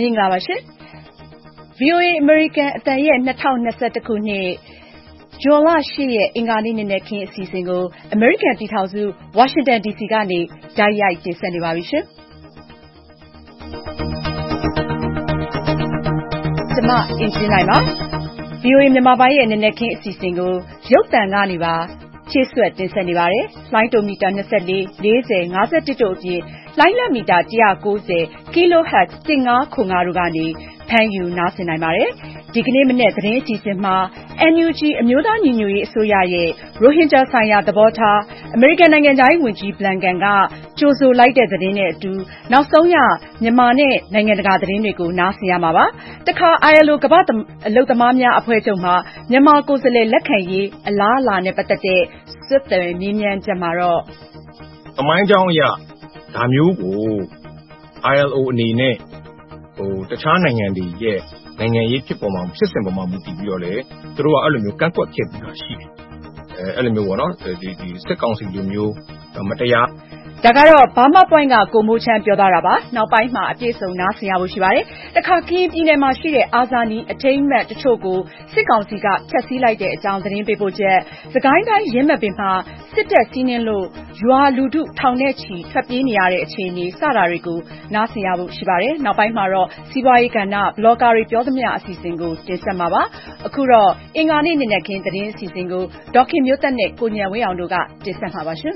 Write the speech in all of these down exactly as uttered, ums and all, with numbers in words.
မင်္ဂလာပါရှင် ဗွီအိုအေ American အသံရဲ့၂၀၂၁ခုနှစ်ဇွန်လ၈ရက်အင်္ဂါနေ့နေ့ခင်းအစီအစဉ်ကို American ပြည်ထောင်စု Washington ဒီစီကနေတိုက်ရိုက်တင်ဆက်နေပါပြီရှင်။ကျွန်မအင်ဂျင်နိုင်ပါ ဗွီအိုအေမြန်မာပိုင်းရဲ့နေ့ခင်းအစီအစဉ်ကိုရုပ်သံကနေပါချစ်ဆွဲတင်ဆက်နေပါတယ်။လိုင်းတိုမီတာ၂၄ ၄၀ ၅၁တို့အပြင်လိုင်းလက်မီတာ၁၉၀ Kilohertz ၁၅ခု၅တို့ကနေဖမ်းယူနားဆင်နိုင်ပါတယ်။ဒီကနေ့မနေ့သတင်းအစီအစဉ်မှာ အန်ယူဂျီ အမျိုးသားညီညွတ်ရေးအစိုးရရဲ့ရိုဟင်ဂျာဆိုင်ရာသဘောထားအမေရိကန်နိုင်ငံသားဝန်ကြီးဘလန်ကန်ကကြိုဆိုလိုက်တဲ့သတင်းနဲ့အတူနောက်ဆုံးရမြန်မာနဲ့နိုင်ငံတကာသတင်းတွေကိုနားဆင်ရမှာပါ။တခါ အိုင်အယ်အို ကမ္ဘာ့အလုပ်သမားများအဖွဲ့ချုပ်မှာမြန်မာကိုယ်စားလှယ်လက်ခံရေးအလားအလာနဲ့ပတ်သက်တဲ့စစ်တမ်းမြင်းမြန်းချက်မှာတော့အမိုင်းကြောင်းအရဒါမျိုးကို အိုင်အယ်အို အနေနဲ့ဟိုတခြားနိုင်ငံတွေရဲ့နိုင်ငံရေးဖြစ်ပေါ်မှာဖြစ်စဉ်ပေါ်မှာမူတည်ပြီးတော့လေသူတို့ကအဲ့လိုမျိုးကန့်ကွက်ခဲ့ပြီးတာရှိတယ်အဲအဲ့လိုမျိုးပေါ့နော်ဒီဒီစစ်ကောင်စီလိုမျိုးမတရားဒါကတော့ဘာမပွိုင်းကကိုမိုးချမ်းပြောသွားတာပါနောက်ပိုင်းမှာအပြည့်စုံနားဆင်ရဖို့ရှိပါတယ်တခါကရင်ပြည်နယ်မှာရှိတဲ့အာဇာနည်အထိမ်းအမှတ်တချို့ကိုစစ်ကောင်စီကဖျက်ဆီးလိုက်တဲ့အကြောင်းသတင်းပေးပို့ချက်စကိုင်းတိုင်းရင်းမှတ်ပင်မှာစစ်တပ်စီးနင်းလို့ရွာလူထုထောင်နဲ့ချီထွက်ပြေးနေရတဲ့အခြေအနေစတာတွေကိုနားဆင်ရဖို့ရှိပါတယ်နောက်ပိုင်းမှာတော့စီးပွားရေးကဏ္ဍဘလော့ဂါတွေပြောသမျှအစီအစဉ်ကိုတင်ဆက်မှာပါအခုတော့အင်္ဂါနေ့နေ့နဲ့ခင်းသတင်းအစီအစဉ်ကိုဒေါက်ခင်မျိုးသက်နဲ့ကိုညံဝင်းအောင်တို့ကတင်ဆက်မှာပါရှင်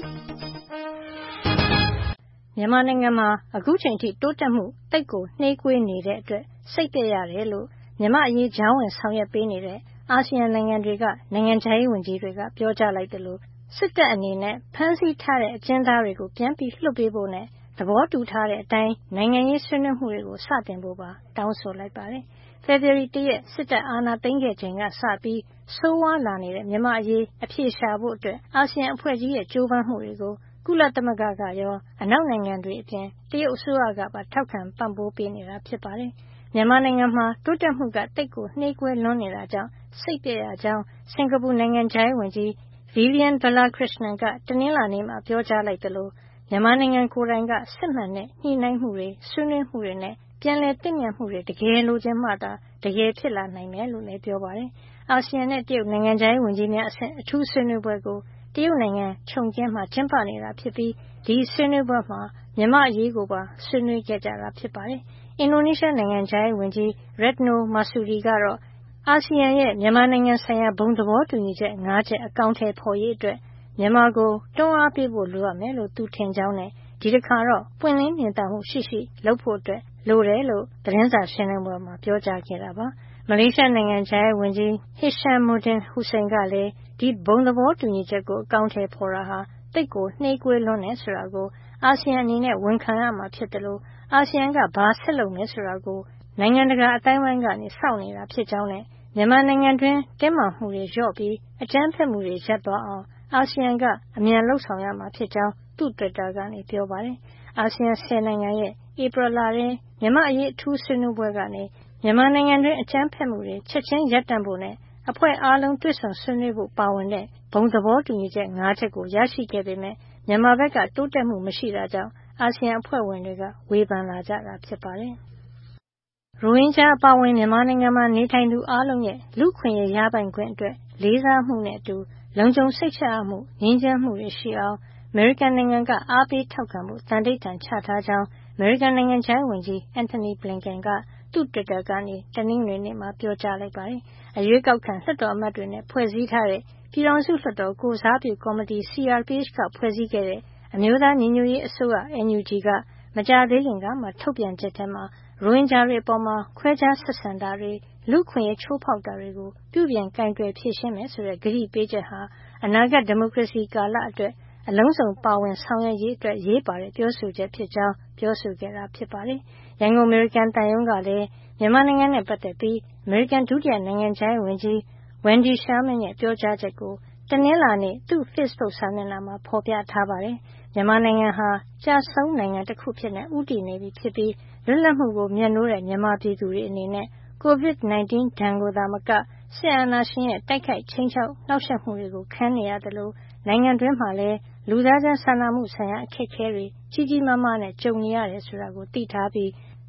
မြန်မာနိုင်ငံမှာအခုချိန်ထိတိုးတက်မှုတိတ်ကိုနှေးကွေးနေတဲ့အတွက်စိတ်ပျက်ရတယ်လို့မြန်မာအရေးကြောင်းဝင်ဆောင်ရွက်ပေးနေတဲ့အာဆီယံနိုင်ငံတွေကနိုင်ငံခြားရေးဝန်ကြီးတွေကပြောကြားလိုက်တယ်လို့စစ်တပ်အနေနဲ့ဖမ်းဆီးထားတဲ့အကျဉ်းသားတွေကိုပြန်ပြီးလွှတ်ပေးဖို့နဲ့သဘောတူထားတဲ့အတိုင်းနိုင်ငံရေးဆွေးနွေးမှုတွေကိုစတင်ဖို့ပါတောင်းဆိုလိုက်ပါတယ်။ဖေဖော်ဝါရီလရက်စစ်တပ်အာဏာသိမ်းခဲ့ချိန်ကစပြီးဆိုးဝါးလာနေတဲ့မြန်မာအရေးအပြေရှာဖို့အတွက်အာဆီယံအဖွဲ့ကြီးရဲ့ကြိုးပမ်းမှုတွေကိုကုလသမဂ္ဂကရောအနောက်နိုင်ငံတွေအပြင်တရုတ်အစိုးရကပါထောက်ခံပံ့ပိုးပေးနေတာဖြစ်ပါတယ်။မြန်မာနိုင်ငံမှာတိုးတက်မှုကတိတ်ကိုနှေးကွေးလွန်းနေတာကြောင့်စိတ်ပြည့်ရကြောင်းစင်ကာပူနိုင်ငံခြားရေးဝန်ကြီး Vivian Balakrishnan ကတနင်္လာနေ့မှာပြောကြားလိုက်တယ်လို့မြန်မာနိုင်ငံကိုယ်တိုင်ကစစ်မှန်တဲ့ညှိနှိုင်းမှုတွေဆွေးနွေးမှုတွေနဲ့ပြန်လည်တည်မြဲမှုတွေတကယ်လိုချင်မှသာတကယ်ဖြစ်လာနိုင်တယ်လို့လည်းပြောပါတယ်။အာဆီယံနဲ့တရုတ်နိုင်ငံခြားရေးဝန်ကြီးများအဆင့်အထူးဆွေးနွေးပွဲကိုတရုတ်နိုင်ငံချုံကျင်းမှာကျင်းပနေတာဖြစ်ပြီးဒီဆွေးနွေးပွဲမှာမြန်မာအရေးကိုပါဆွေးနွေးခဲ့ကြတာဖြစ်ပါတယ်။အင်ဒိုနီးရှားနိုင်ငံခြားရေးဝန်ကြီး Retno Marsudi ကတော့အာဆီယံရဲ့မြန်မာနိုင်ငံဆိုင်ရာဘုံသဘောတူညီချက်၅ချက်အကောင့်ထဲပေါ်ရေးအတွက်မြန်မာကိုတွန်းအားပေးဖို့လိုရမယ်လို့သူထင်ကြောင်းနဲ့ဒီတစ်ခါတော့ပွင့်လင်းမြင်သာမှုရှိရှိလုပ်ဖို့အတွက်လိုတယ်လို့သတင်းစာရှင်းလင်းပွဲမှာပြောကြားခဲ့တာပါ။မလေးရှားနိုင်ငံခြားရေးဝန်ကြီး Hishammuddin Hussein ကလည်းဒီဘုံသဘောတူညီချက်ကိုအကောင့်ထဲပေါ်တာဟာတိတ်ကိုနှေးကွေးလွန်းနေဆိုတာကိုအာဆီယံအနေနဲ့ဝန်ခံရမှာဖြစ်တယ်လို့အာဆီယံကဘာဆက်လုပ်မယ်ဆိုတာကိုနိုင်ငံတကာအတိုင်းဝိုင်းကနေစောင့်နေတာဖြစ်ကြောင်းနဲ့မြန်မာနိုင်ငံတွင်းတင်းမာမှုတွေလျော့ပြီးအကြမ်းဖက်မှုတွေရပ်သွားအောင်အာဆီယံကအမြန်လှုပ်ဆောင်ရမှာဖြစ်ကြောင်းသူ့ Twitter ကနေပြောပါတယ်။အာဆီယံဆယ်နိုင်ငံရဲ့ဧပြီလထဲမြန်မာအရေးအထူးဆွေးနွေးပွဲကနေမြန်မာနိုင်ငံတွင်းအကြမ်းဖက်မှုတွေချက်ချင်းရပ်တန့်ဖို့နဲ့အဖွဲ့အားလုံးတွေ့ဆုံဆွေးနွေးဖို့ပါဝင်တဲ့ဘုံသဘောတူညီချက်၅ချက်ကိုရရှိခဲ့ပေမဲ့မြန်မာဘက်ကတိုးတက်မှုမရှိတာကြောင့်အာဆီယံအဖွဲ့ဝင်တွေကဝေဖန်လာကြတာဖြစ်ပါတယ်။ရိုဟင်ဂျာအပါအဝင်မြန်မာနိုင်ငံမှာနေထိုင်သူအားလုံးရဲ့လူ့ခွင့်ရေးရပိုင်ခွင့်အတွက်လေးစားမှုနဲ့အတူလုံခြုံစိတ်ချရမှုငြိမ်းချမ်းမှုတွေရှိအောင်အမေရိကန်နိုင်ငံကအားပေးထောက်ခံမှုတန်ဋိဌာန်ချထားကြောင်းအမေရိကန်နိုင်ငံခြားရေးဝန်ကြီး Antony Blinken ကသူ့ Twitter ကနေတနင်္ဂနွေနေ့မှာပြောကြားလိုက်ပါတယ်။အရွေးကောက်ခံလွှတ်တော်အမတ်တွေနဲ့ဖွဲ့စည်းထားတဲ့ပြည်ထောင်စုလွှတ်တော်ကိုယ်စားပြုကော်မတီ C R P H ကဖွဲ့စည်းခဲ့တဲ့အမျိုးသားညီညွတ်ရေးအစိုးရ N U G ကမကြာသေးခင်ကမှထုတ်ပြန်ချက်ထဲမှာရိုဟင်ဂျာတွေအပေါ်မှာခွဲခြားဆက်ဆံတာတွေလူ့ခွင့်ရေးချိုးဖောက်တာတွေကိုပြုပြင်ကင်တွယ်ဖြေရှင်းမယ်ဆိုတဲ့ကတိပေးချက်ဟာအနာဂတ်ဒီမိုကရေစီကာလအတွက်အလုံးစုံပါဝင်ဆောင်ရွက်ရေးအတွက်ရေးပါတဲ့ပြောဆိုချက်ဖြစ်ကြောင်းပြောဆိုခဲ့တာဖြစ်ပါတယ်။ရန်ကုန်အမေရိကန်တန်ယုံကလည်းမြန်မာနိုင်ငံနဲ့ပတ်သက်ပြီးအမေရိကန်ဒုတိယနိုင်ငံခြားရေးဝန်ကြီး Wendy Sherman ရဲ့ပြောကြားချက်ကိုတနင်္လာနေ့သူ့ Facebook စာမျက်နှာမှာဖော်ပြထားပါတယ်။မြန်မာနိုင်ငံဟာကျဆုံးနိုင်ငံတစ်ခုဖြစ်နေဦးတည်နေပြီဖြစ်ပြီးလွတ်လပ်မှုကိုမြတ်နိုးတဲ့မြန်မာပြည်သူတွေအနေနဲ့ ကိုဗစ် ၁၉ ဒဏ်ကိုသာမကစစ်အာဏာရှင်ရဲ့တိုက်ခိုက်ချိန်ချောက်နှောက်ယှက်မှုတွေကိုခံနေရတယ်လို့နိုင်ငံတွင်းမှာလည်းလူသားချင်းစာနာမှုဆိုင်ရာအခက်အခဲတွေကြီးကြီးမားမားနဲ့ကြုံနေရတယ်ဆိုတာကိုသိထားပြီး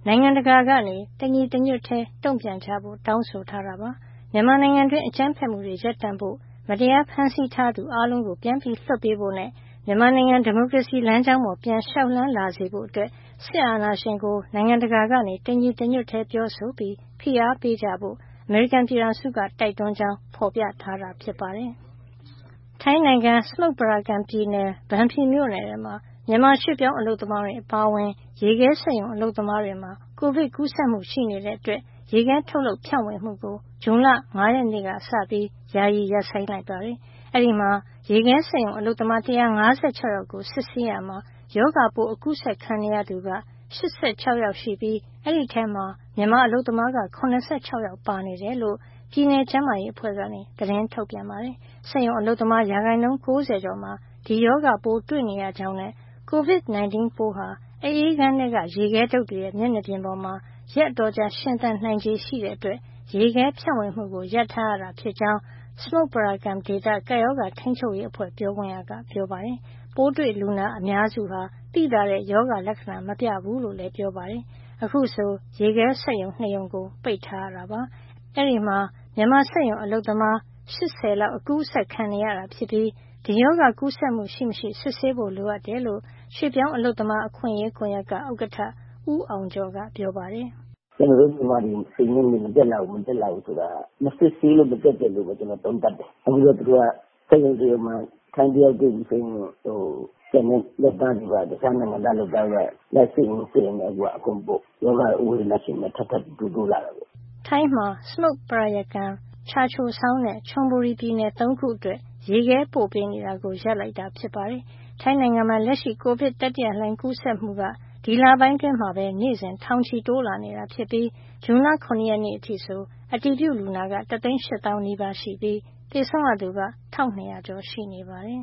နိုင်ငံတကာကနေတညီတညွတ်ထဲတုံ့ပြန်ကြဖို့တောင်းဆိုထားတာပါ။မြန်မာနိုင်ငံတွင်းအကြမ်းဖက်မှုတွေရပ်တန့်ဖို့မတရားဖမ်းဆီးထားသူအားလုံးကိုပြန်ပြီးလွှတ်ပေးဖို့နဲ့မြန်မာနိုင်ငံဒီမိုကရေစီလမ်းကြောင်းပေါ်ပြန်လျှောက်လှမ်းလာစေဖို့အတွက်စစ်အာဏာရှင်ကိုနိုင်ငံတကာကနေတညီတညွတ်ထဲပြောဆိုပြီးဖိအားပေးကြဖို့အမေရိကန်ပြည်ထောင်စုကတိုက်တွန်းကြောင်းဖော်ပြထားတာဖြစ်ပါတယ်။ထိုင်းနိုင်ငံစမုတ်ပရာကန်ပြည်နယ်ဗန်ဖြူမြို့နယ်ထဲမှာမြန်မာရွှေ့ပြောင်းအလုပ်သမားတွေအပါအဝင်ရေခဲစက်ရုံအလုပ်သမားတွေမှာကိုဗစ်ကူးစက်မှုရှိနေတဲ့အတွက်ရေခဲထုတ်လုပ်ဖြန့်ဝေမှုကိုဇွန်လ၅ရက်နေ့ကစပြီးယာယီရပ်ဆိုင်းလိုက်ပါတယ်။အဲဒီမှာရေခဲစက်ရုံအလုပ်သမား၁၅၆ယောက်ကိုစစ်ဆေးရမှာရောဂါပိုးအကူးစက်ခံနေရသူက၈၆ယောက်ရှိပြီးအဲဒီထဲမှာမြန်မာအလုပ်သမားက၇၆ယောက်ပါနေတယ်လို့ပြည်နယ်ကျန်းမာရေးအဖွဲ့ကနေသတင်းထုတ်ပြန်ပါတယ်။စက်ရုံအလုပ်သမားရာခိုင်နှုန်း၉၀ကျော်မှာဒီရောဂါပိုးတွေ့နေရကြောင်းနဲ့ကိုဗစ်၁၉ ပိုးဟာအအေးခန်းထဲကရေခဲတုပ်တွေရဲ့မျက်နှာပြင်ပေါ်မှာရက်အတော်ကြာရှင်သန်နိုင်ခြေရှိတဲ့အတွက်ရေခဲဖြန့်ဝေမှုကိုရပ်ထားရတာဖြစ်ကြောင်းစမုတ်ပရာကန်ဒေသကပ်ရောဂါထိန်းချုပ်ရေးအဖွဲ့ပြောခွင့်ရကပြောပါတယ်။ပိုးတွေ့လူနာအများစုဟာသိသာတဲ့ရောဂါလက္ခဏာမပြဘူးလို့လည်းပြောပါတယ်။အခုဆိုရေခဲစက်ရုံနှစ်ရုံကိုပိတ်ထားရတာပါ။အဲဒီမှာမြန်မာစက်ရုံအလုပ်သမား၈၀လောက်အကူးစက်ခံနေရတာဖြစ်ပြီးဒီရောဂါကူးစက်မှုရှိမရှိစစ်ဆေးဖို့လိုအပ်တယ်လို့ရွှေ့ပြောင်းအလုပ်သမားအခွင့်အရေးကွန်ရက်ကဥက္ကဋ္ဌဦးအောင်ကျော်ကပြောပါတယ်။ကျွန်တော်တို့ဒီမှာဒီစိတ်ရင်းမတက်လာဘူးမတက်လာဘူးဆိုတာမစစ်ဆေးလို့မတက်တယ်လို့ပဲကျွန်တော်သုံးသပ်တယ်။အခုတော့သူကစိတ်ရင်းတွေမှာခိုင်းပြောက်တွေ့ပြီးဆိုရင်ဟိုကျန်တဲ့လက်သားတွေကတခြားနိုင်ငံသားလက်သားကလက်ရှိရင်စိတ်ရင်းကအကုန်ပို့ယောဂဥဝေလက်ရှိနဲ့ထပ်ထပ်တူတူလာတယ်။ထိုင်းမှာစမုတ်ပရာယကန်ချာချိုဆောင်းနဲ့ချွန်ဘူရီပြည်နယ်သုံးခုအတွက်ရေခဲပို့ပေးနေတာကိုရပ်လိုက်တာဖြစ်ပါတယ်။ထိုင်းနိုင်ငံမှာလက်ရှိကိုဗစ်တတိယလှိုင်းကူးစက်မှုကဒီလပိုင်းတွင်းမှာပဲနေ့စဉ်ထောင်ချီတိုးလာနေတာဖြစ်ပြီးဇွန်လ၇ရက်နေ့အထိဆိုအတည်ပြုလူနာကတသိန်း၈သောင်းနီးပါးရှိပြီးသေဆုံးရသူက၁၂၀၀ကျော်ရှိနေပါတယ်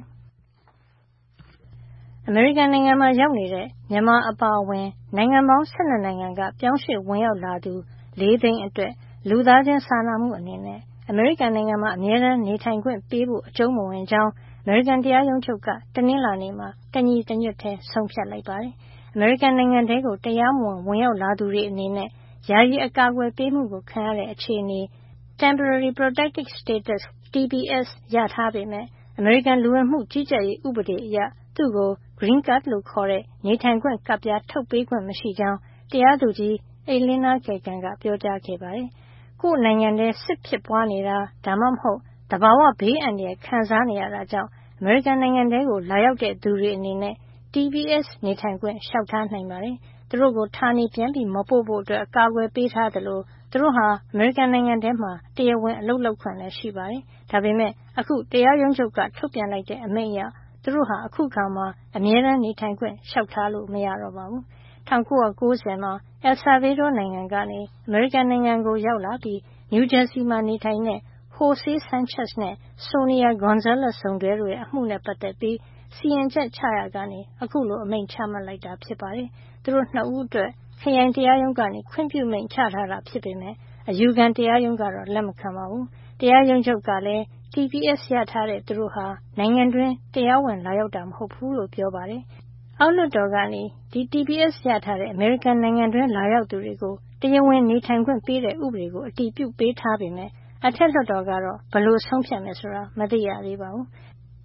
။အမေရိကန်နိုင်ငံမှာရောက်နေတဲ့မြန်မာအပါအဝင်နိုင်ငံပေါင်း၁၂နိုင်ငံကပြောင်းရွှေ့ဝင်ရောက်လာသူ၄သိန်းအတွက်လူသားချင်းစာနာမှုအနေနဲ့အမေရိကန်နိုင်ငံမှာအမြဲတမ်းနေထိုင်ခွင့်ပေးဖို့အကျုံးမဝင်ကြောင်းအမေရိကန်တရားရုံးချုပ်ကတနင်္လာနေ့မှာတညီတညွတ်ထဲဆုံးဖြတ်လိုက်ပါတယ်။အမေရိကန်နိုင်ငံထဲကိုတရားမဝင်ဝင်ရောက်လာသူတွေအနေနဲ့ယာယီအကာအကွယ်ပေးမှုကိုခံရတဲ့အခြေအနေ Temporary Protected Status T P S ရထားပေမဲ့အမေရိကန်လူဝင်မှုကြီးကြပ်ရေးဥပဒေအရသူ့ကို Green Card လို့ခေါ်တဲ့နေထိုင်ခွင့်ကဒ်ပြားထုတ်ပေးခွင့်မရှိကြောင်းတရားသူကြီး Elena Kagan ကပြောကြားခဲ့ပါတယ်။ကိုယ့်နိုင်ငံထဲစစ်ဖြစ်ပွားနေတာဒါမှမဟုတ်သဘာဝဘေးအန္တရာယ်ခံစားနေရတာကြောင့်အမေရိကန်နိုင်ငံထဲကိုလာရောက်တဲ့သူတွေအနေနဲ့ T P S နေထိုင်ခွင့်လျှောက်ထားနိုင်ပါတယ်။သူတို့ကိုဌာနေပြန်ပြီးမပို့ဖို့အတွက်အကာအကွယ်ပေးထားသလိုသူတို့ဟာအမေရိကန်နိုင်ငံထဲမှာတရားဝင်အလုပ်လုပ်ခွင့်လည်းရှိပါတယ်။ဒါပေမဲ့အခုတရားရုံးချုပ်ကထုတ်ပြန်လိုက်တဲ့အမိန့်အရသူတို့ဟာအခုခါမှာအမြဲတမ်းနေထိုင်ခွင့်လျှောက်ထားလို့မရတော့ပါဘူး။၁၉၉၀မှာ El Salvador နိုင်ငံကနေအမေရိကန်နိုင်ငံကိုရောက်လာပြီး New Jersey မှာနေထိုင်တဲ့ Jose Sanchez နဲ့ Sonia Gonzalez စုံတွဲတို့ရဲ့အမှုနဲ့ပတ်သက်ပြီးစီရင်ချက်ချရာကနေအခုလိုအမိန့်ချမှတ်လိုက်တာဖြစ်ပါတယ်။သူတို့နှစ်ဦးအတွက်ခရိုင်တရားရုံးကနေခွင့်ပြုမိန့်ချထားတာဖြစ်ပေမဲ့အယူခံတရားရုံးကတော့လက်မခံပါဘူး။တရားရုံးချုပ်ကလည်း T P S ရထားတဲ့သူတို့ဟာနိုင်ငံတွင်းတရားဝင်လာရောက်တာမဟုတ်ဘူးလို့ပြောပါတယ်။အောက်လွှတ်တော်ကနေဒီ T P S ရထားတဲ့အမေရိကန်နိုင်ငံတွင်းလာရောက်သူတွေကိုတရားဝင်နေထိုင်ခွင့်ပေးတဲ့ဥပဒေကိုအတည်ပြုပေးထားပေမဲ့အထက်လွှတ်တော်ကတော့ဘယ်လိုဆုံးဖြတ်မယ်ဆိုတာမသိရသေးပါဘူး။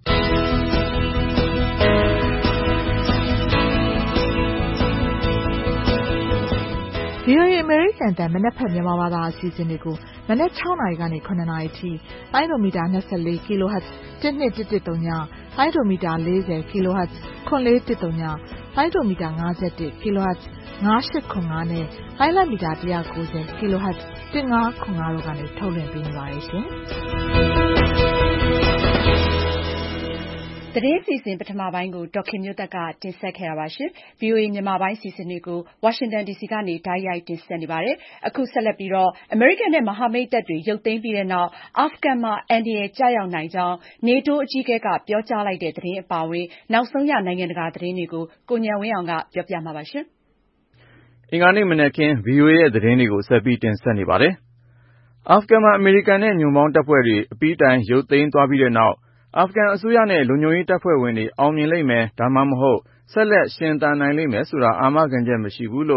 V O A အမေရိကန်တန်မနက်ဖြန်မြန်မာဘာသာအစီအစဉ်တွေကိုမနက်၆နာရီကနေ၇နာရီထိလိုင်းဒိုမီတာ၂၄ kHz တစ်နှစ်တစ်တစ်သုံးညလိုင်းဒိုမီတာ၄၀ kHz ခွန်လေးတစ်သုံးညလိုင်းဒိုမီတာ၅၁ kHz ၅၈ခွန်၅နဲ့လိုင်းလမီတာ၁၉၀ kHz ၁၅ခွန်၅တို့ကနေထုတ်လွှင့်ပေးနေပါတယ်ရှင်။သတင်းစီစဉ်ပထမပိုင်းကိုဒေါက်ခင်မျိုးသက်ကတင်ဆက်ခဲ့တာပါရှင်။ V O A မြန်မာပိုင်းစီစဉ်တွေကိုဝါရှင်တန်ဒီစီကနေတိုက်ရိုက်တင်ဆက်နေပါတယ်။အခုဆက်လက်ပြီးတော့အမေရိကန်နဲ့မဟာမိတ်တပ်တွေရုပ်သိမ်းပြီးတဲ့နောက်အာဖဂန်မှာအန္တရာယ်ကျရောက်နိုင်ကြောင်းနေတိုးအကြီးအကဲကပြောကြားလိုက်တဲ့သတင်းအပါအဝင်နောက်ဆုံးရနိုင်ငံတကာသတင်းတွေကိုကိုဉာဏ်ဝင်းအောင်ကပြောပြမှာပါရှင်။အင်္ဂါနေ့မနက်ခင်း V O A ရဲ့သတင်းတွေကိုဆက်ပြီးတင်ဆက်နေပါတယ်။အာဖဂန်မှာအမေရိကန်နဲ့ညွန့်ပေါင်းတပ်ဖွဲ့တွေအပြီးတိုင်ရုပ်သိမ်းသွားပြီးတဲ့နောက်အာဖဂန်အစိုးရနဲ့လုံခြုံရေးတပ်ဖွဲ့ဝင်တွေအောင်မြင်လိမ့်မယ်ဒါမှမဟုတ်ဆက်လက်ရှင်သန်နိုင်လိမ့်မယ်ဆိုတာအာမခံချက်မရှိဘူးလို့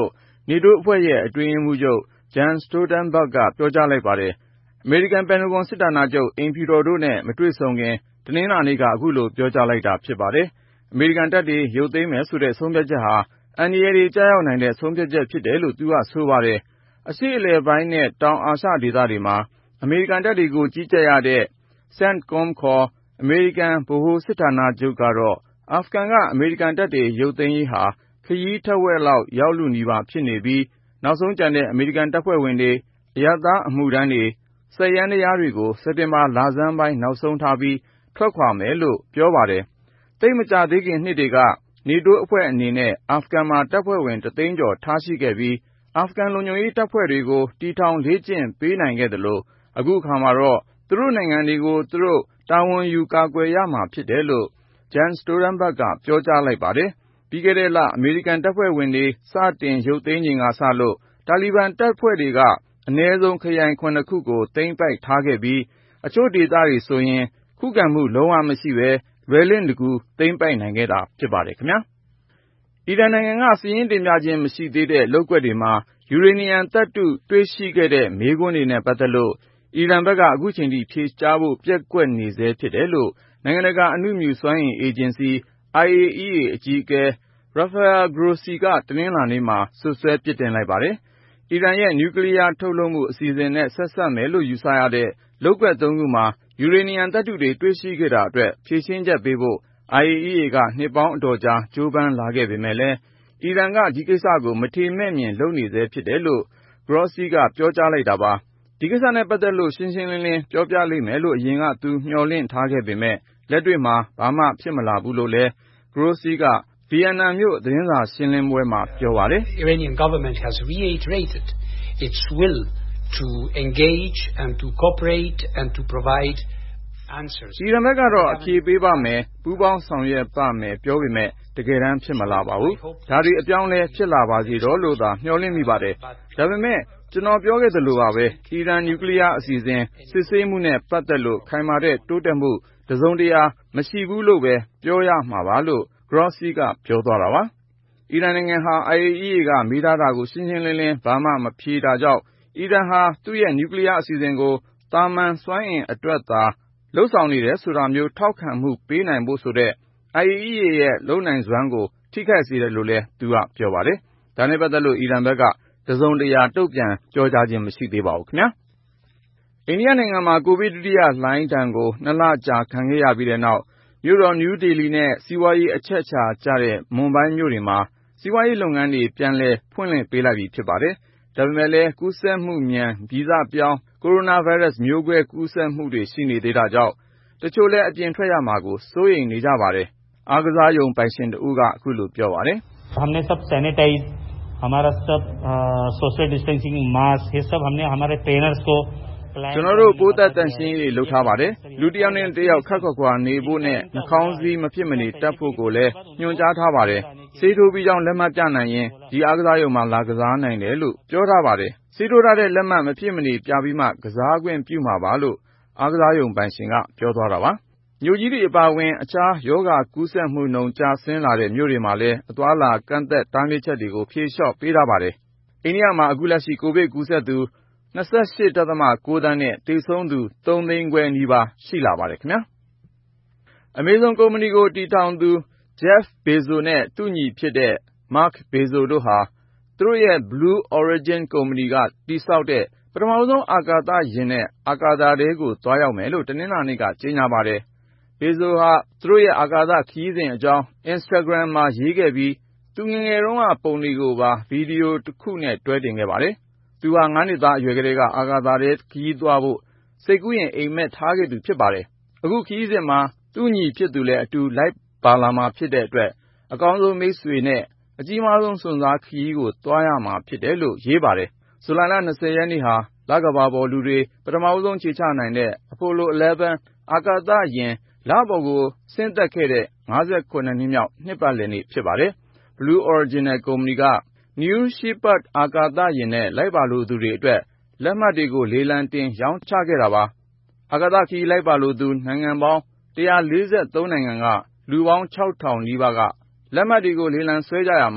နေတိုးအဖွဲ့ရဲ့အတွင်းရေးမှူးချုပ် Jens Stoltenberg ကပြောကြားလိုက်ပါတယ်။ အမေရိကန်ပင်တဂွန်စစ်ဌာနချုပ်အိမ်ဖြူတော်တို့နဲ့မတွေ့ဆုံခင် တနင်္လာနေ့ကအခုလိုပြောကြားလိုက်တာဖြစ်ပါတယ်။ အမေရိကန်တပ်တွေရုပ်သိမ်းမယ်ဆိုတဲ့ဆုံးဖြတ်ချက်ဟာအန္တရာယ်တွေကျရောက်နိုင်တဲ့ဆုံးဖြတ်ချက်ဖြစ်တယ်လို့သူကဆိုပါတယ်။ အရှေ့အလယ်ပိုင်းနဲ့တောင်အာရှဒေသတွေမှာအမေရိကန်တပ်တွေကိုကြီးကြပ်ရတဲ့ CENTCOM ခေါ်အမေရိကန်ဗဟိုစစ်ဌာနချုပ်ကတော့အာဖဂန်ကအမေရိကန်တပ်တွေရုပ်သိမ်းရေးဟာခရီးထက်ဝက်လောက်ရောက်လုနီးပါးဖြစ်နေပြီးနောက်ဆုံးကျန်တဲ့အမေရိကန်တပ်ဖွဲ့ဝင်တွေအရပ်သားအမှုထမ်းတွေစက်ယန္တရားတွေကိုစက်တင်ဘာလဆန်းပိုင်းနောက်ဆုံးထားပြီးထွက်ခွာမယ်လို့ပြောပါတယ်။သိပ်မကြာသေးခင်နှစ်တွေကနေတိုးအဖွဲ့အနေနဲ့အာဖဂန်မှာတပ်ဖွဲ့ဝင်တသိန်းကျော်ထားရှိခဲ့ပြီးအာဖဂန်လုံခြုံရေးတပ်ဖွဲ့တွေကိုတည်ထောင်လေ့ကျင့်ပေးနိုင်ခဲ့သလိုအခုအခါမှာတော့သူတို့နိုင်ငံတွေကိုသူတို့တာဝန်ယူကာကွယ်ရမှာဖြစ်တယ်လို့ Jens Stoltenberg ကပြောကြားလိုက်ပါတယ်။ပြီးခဲ့တဲ့လအမေရိကန်တပ်ဖွဲ့ဝင်တွေစတင်ရုပ်သိမ်းချိန်ကစလို့တာလီဘန်တပ်ဖွဲ့တွေကအနည်းဆုံးခရိုင်ခုနှစ်ခုကိုသိမ်းပိုက်ထားခဲ့ပြီးအချို့ဒေသတွေဆိုရင်ခုခံမှုလုံးဝမရှိဘဲလွယ်လင့်တကူသိမ်းပိုက်နိုင်ခဲ့တာဖြစ်ပါတယ်ခင်ဗျာ။အီရန်နိုင်ငံကစာရင်းတင်ပြခြင်းမရှိသေးတဲ့လုပ်ကွက်တွေမှာယူရေနီယံသတ္တုတွေ့ရှိခဲ့တဲ့မေးခွန်းတွေနဲ့ပတ်သက်လို့အီရန်ဘက်ကအခုချိန်ထိဖြေကြားဖို့ပျက်ကွက်နေဆဲဖြစ်တယ်လို့နိုင်ငံတကာအဏုမြူစွမ်းအင်အေဂျင်စီ I A E A အကြီးအကဲ Rafael Grossi ကတနင်္လာနေ့မှာစွပ်စွဲပြစ်တင်လိုက်ပါတယ်။အီရန်ရဲ့နျူကလ িয়ার ထုတ်လုပ်မှုအစီအစဉ်နဲ့ဆက်စပ်မယ်လို့ယူဆရတဲ့လုပ်ကွက်သုံးခုမှာယူရေနီယံသတ္တုတွေတွေ့ရှိခဲ့တာအတွက်ဖြေရှင်းချက်ပေးဖို့ I A E A ကနှစ်ပေါင်းအတော်ကြာကြိုးပမ်းလာခဲ့ပေမဲ့လည်းအီရန်ကဒီကိစ္စကိုမထေမဲ့မြင်လုပ်နေဆဲဖြစ်တယ်လို့ Grossi ကပြောကြားလိုက်တာပါ။ဒီကိစ္စနဲ့ပတ်သက်လို့ရှင်းရှင်းလင်းလင်းပြောပြလိမ့်မယ်လို့အရင်ကသူမျှော်လင့်ထားခဲ့ပေမဲ့လက်တွေ့မှာဘာမှဖြစ်မလာဘူးလို့လည်း Grossi ကဗီယက်နမ်မြို့သတင်းစာရှင်းလင်းပွဲမှာပြောပါတယ်။ Iranian government has reiterated its will to engage and to cooperate and to provide answers. အီရန်ဘက်ကတော့အဖြေပေးပါမယ်ပူးပေါင်းဆောင်ရွက်ပါမယ်ပြောပေမဲ့တကယ်တမ်းဖြစ်မလာပါဘူး။ဒါတွေအပြောင်းလဲဖြစ်လာပါစေတော့လို့သာမျှော်လင့်မိပါတယ်။ဒါပေမဲ့ကျွန်တော်ပြောခဲ့သလိုပါပဲအီရန်နျူကလ িয়ার အစီအစဉ်စစ်ဆေးမှုနဲ့ပတ်သက်လို့ခိုင်မာတဲ့တိုးတက်မှုတစုံတရာမရှိဘူးလို့ပဲပြောရမှာပါလို့ Grossi ကပြောသွားတာပါ။အီရန်နိုင်ငံဟာ I A E A ကမေးထားတာကိုရှင်းရှင်းလင်းလင်းဘာမှမဖြေတာကြောင့်အီရန်ဟာသူ့ရဲ့နျူကလ িয়ার အစီအစဉ်ကိုသာမန်စွမ်းအင်အတွက်သာလုပ်ဆောင်နေတယ်ဆိုတာမျိုးထောက်ခံမှုပေးနိုင်ဖို့ဆိုတဲ့ I A E A ရဲ့လုပ်နိုင်စွမ်းကိုထိခိုက်စေတယ်လို့လည်းသူကပြောပါတယ်။ဒါနဲ့ပတ်သက်လို့အီရန်ဘက်ကတစုံတရာတုံ့ပြန်ပြောကြားခြင်းမရှိသေးပါဘူးခင်ဗျာ။အိန္ဒိယနိုင်ငံမှာကိုဗစ်ဒုတိယလှိုင်းဒဏ်ကိုနှစ်လကြာခံခဲ့ရပြီးတဲ့နောက်မြို့တော်နယူးဒေလီနဲ့စီးပွားရေးအချက်အခြာကျတဲ့မွန်ဘိုင်းမြို့တွေမှာစီးပွားရေးလုပ်ငန်းတွေပြန်လည်ဖွင့်လှစ်ပေးလိုက်ပြီဖြစ်ပါတယ်။ဒါပေမဲ့လည်းကူးစက်မှုမြန်ဗီဇပြောင်းကိုရိုနာဗိုင်းရပ်စ်မျိုးကွဲကူးစက်မှုတွေရှိနေသေးတာကြောင့်တချို့လည်းအပြင်ထွက်ရမှာကိုစိုးရိမ်နေကြပါတယ်။အားကစားရုံပိုင်ရှင်တဦးကအခုလိုပြောပါတယ်။ हमने सब सैनिटाइज हमारा सब social distancing mask ये सब हमने हमारे ट्रेनर्स को ကျွန်တော်တို့ပိုးသက်တန်ရှင်းရေးလုပ်ထားပါတယ်လူတစ်ယောက်နဲ့တစ်ယောက်ခက်ခွက်ခွာနေဖို့နဲ့နှာခေါင်းစည်းမဖြစ်မနေတပ်ဖို့ကိုလည်းညွှန်ကြားထားပါတယ်ဆေးထိုးပြီးကြောင်းလက်မှတ်ပြနိုင်ရင်ဒီအားကစားရုံမှာလာကစားနိုင်တယ်လို့ပြောထားပါတယ်ဆေးထိုးထားတဲ့လက်မှတ်မဖြစ်မနေပြပြီးမှကစားခွင့်ပြုမှာပါလို့အားကစားရုံပိုင်ရှင်ကပြောသွားတာပါမြို့ကြီးတွေအပါအဝင်အခြားရောဂါကူးစက်မှုနှုန်းကျဆင်းလာတဲ့မြို့တွေမှာလည်းအသွားအလာကန့်သက်တားမြစ်ချက်တွေကိုဖြေလျှော့ပေးထားပါတယ်အိန္ဒိယမှာအခုလက်ရှိကိုဗစ်ကူးစက်သူ၂၈.၉ သန်းနဲ့သေဆုံးသူသုံးသိန်းခွဲနီးပါးရှိလာပါတယ်ခင်ဗျာ။ Amazon ကုမ္ပဏီကိုတည်ထောင်သူ Jeff Bezos နဲ့သူ့ညီဖြစ်တဲ့ Mark Bezos တို့ဟာသူတို့ရဲ့ Blue Origin ကုမ္ပဏီကတည်ဆောက်တဲ့ပထမဆုံးအာကာသယာဉ်နဲ့အာကာသထဲကိုသွားရောက်မယ်လို့တနင်္လာနေ့ကကြေညာပါတယ်။ Bezos ဟာသူတို့ရဲ့အာကာသခရီးစဉ်အကြောင်း Instagram မှာရေးခဲ့ပြီးသူငယ်ငယ်တုန်းကပုံတွေကိုပါဗီဒီယိုတစ်ခုနဲ့တွဲတင်ခဲ့ပါတယ်။သူဟာငါးနှစ်သားအရွယ်ကလေးကအာကာသထဲခရီးသွားဖို့စိတ်ကူးရင်အိမ်မက်ထားခဲ့သူဖြစ်ပါတယ်။အခုခရီးစဉ်မှာသူ့ညီဖြစ်သူလည်းအတူလိုက်ပါလာမှာဖြစ်တဲ့အတွက်အကောင်းဆုံးမိတ်ဆွေနဲ့အကြီးမားဆုံးစွန့်စားခရီးကိုသွားရမှာဖြစ်တယ်လို့ရေးပါတယ်။ဇူလိုင်လ၂၀ရက်နေ့ဟာလကမ္ဘာပေါ်လူတွေပထမဆုံးခြေချနိုင်တဲ့ Apollo အဆယ့်တစ်အာကာသယာဉ်လပေါ်ကိုဆင်းသက်ခဲ့တဲ့ငါးဆယ့်ခုနှစ်နှစ်မြောက်နှစ်ပတ်လည်နေ့ဖြစ်ပါတယ်။ Blue Origin ကုမ္ပဏီက New Shepard အာကာသယာဉ်နဲ့လိုက်ပါလိုသူတွေအတွက်လက်မှတ်တွေကိုလေလံတင်ရောင်းချခဲ့တာပါ။အာကာသခရီးလိုက်ပါလိုသူနိုင်ငံပေါင်း၁၄၃နိုင်ငံကလူပေါင်းခြောက်ထောင်နီးပါးကလက်မှတ်တွေကိုလေလံဆွဲကြရမှာတ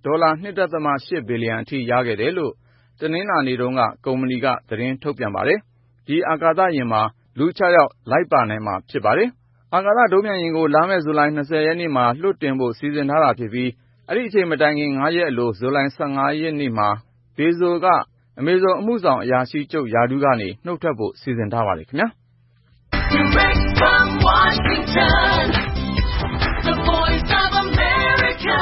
ဒေါ်လာ ၂ ဒသမ ၈ ဘီလီယံအထိရခဲ့တယ်လို့တနင်္လာနေ့တုန်းကကုမ္ပဏီကသတင်းထုတ်ပြန်ပါတယ်။ဒီအာကာသယာဉ်မှာလူ ၆ ယောက်လိုက်ပါနိုင်မှာဖြစ်ပါတယ်။အာကာသဒုံးပျံယာဉ်ကိုလာမယ့်ဇူလိုင်၂၀ရက်နေ့မှာလွှတ်တင်ဖို့စီစဉ်ထားတာဖြစ်ပြီးအဲ့ဒီအချိန်မတိုင်ခင်၅ရက်အလိုဇူလိုင်၁၅ရက်နေ့မှာဘေဇိုကအမေဇုံအမှုဆောင်အရာရှိချုပ်ရာထူးကနေနှုတ်ထွက်ဖို့စီစဉ်ထားပါတယ်ခင်ဗျာ။ Direct from Washington, the voice of America,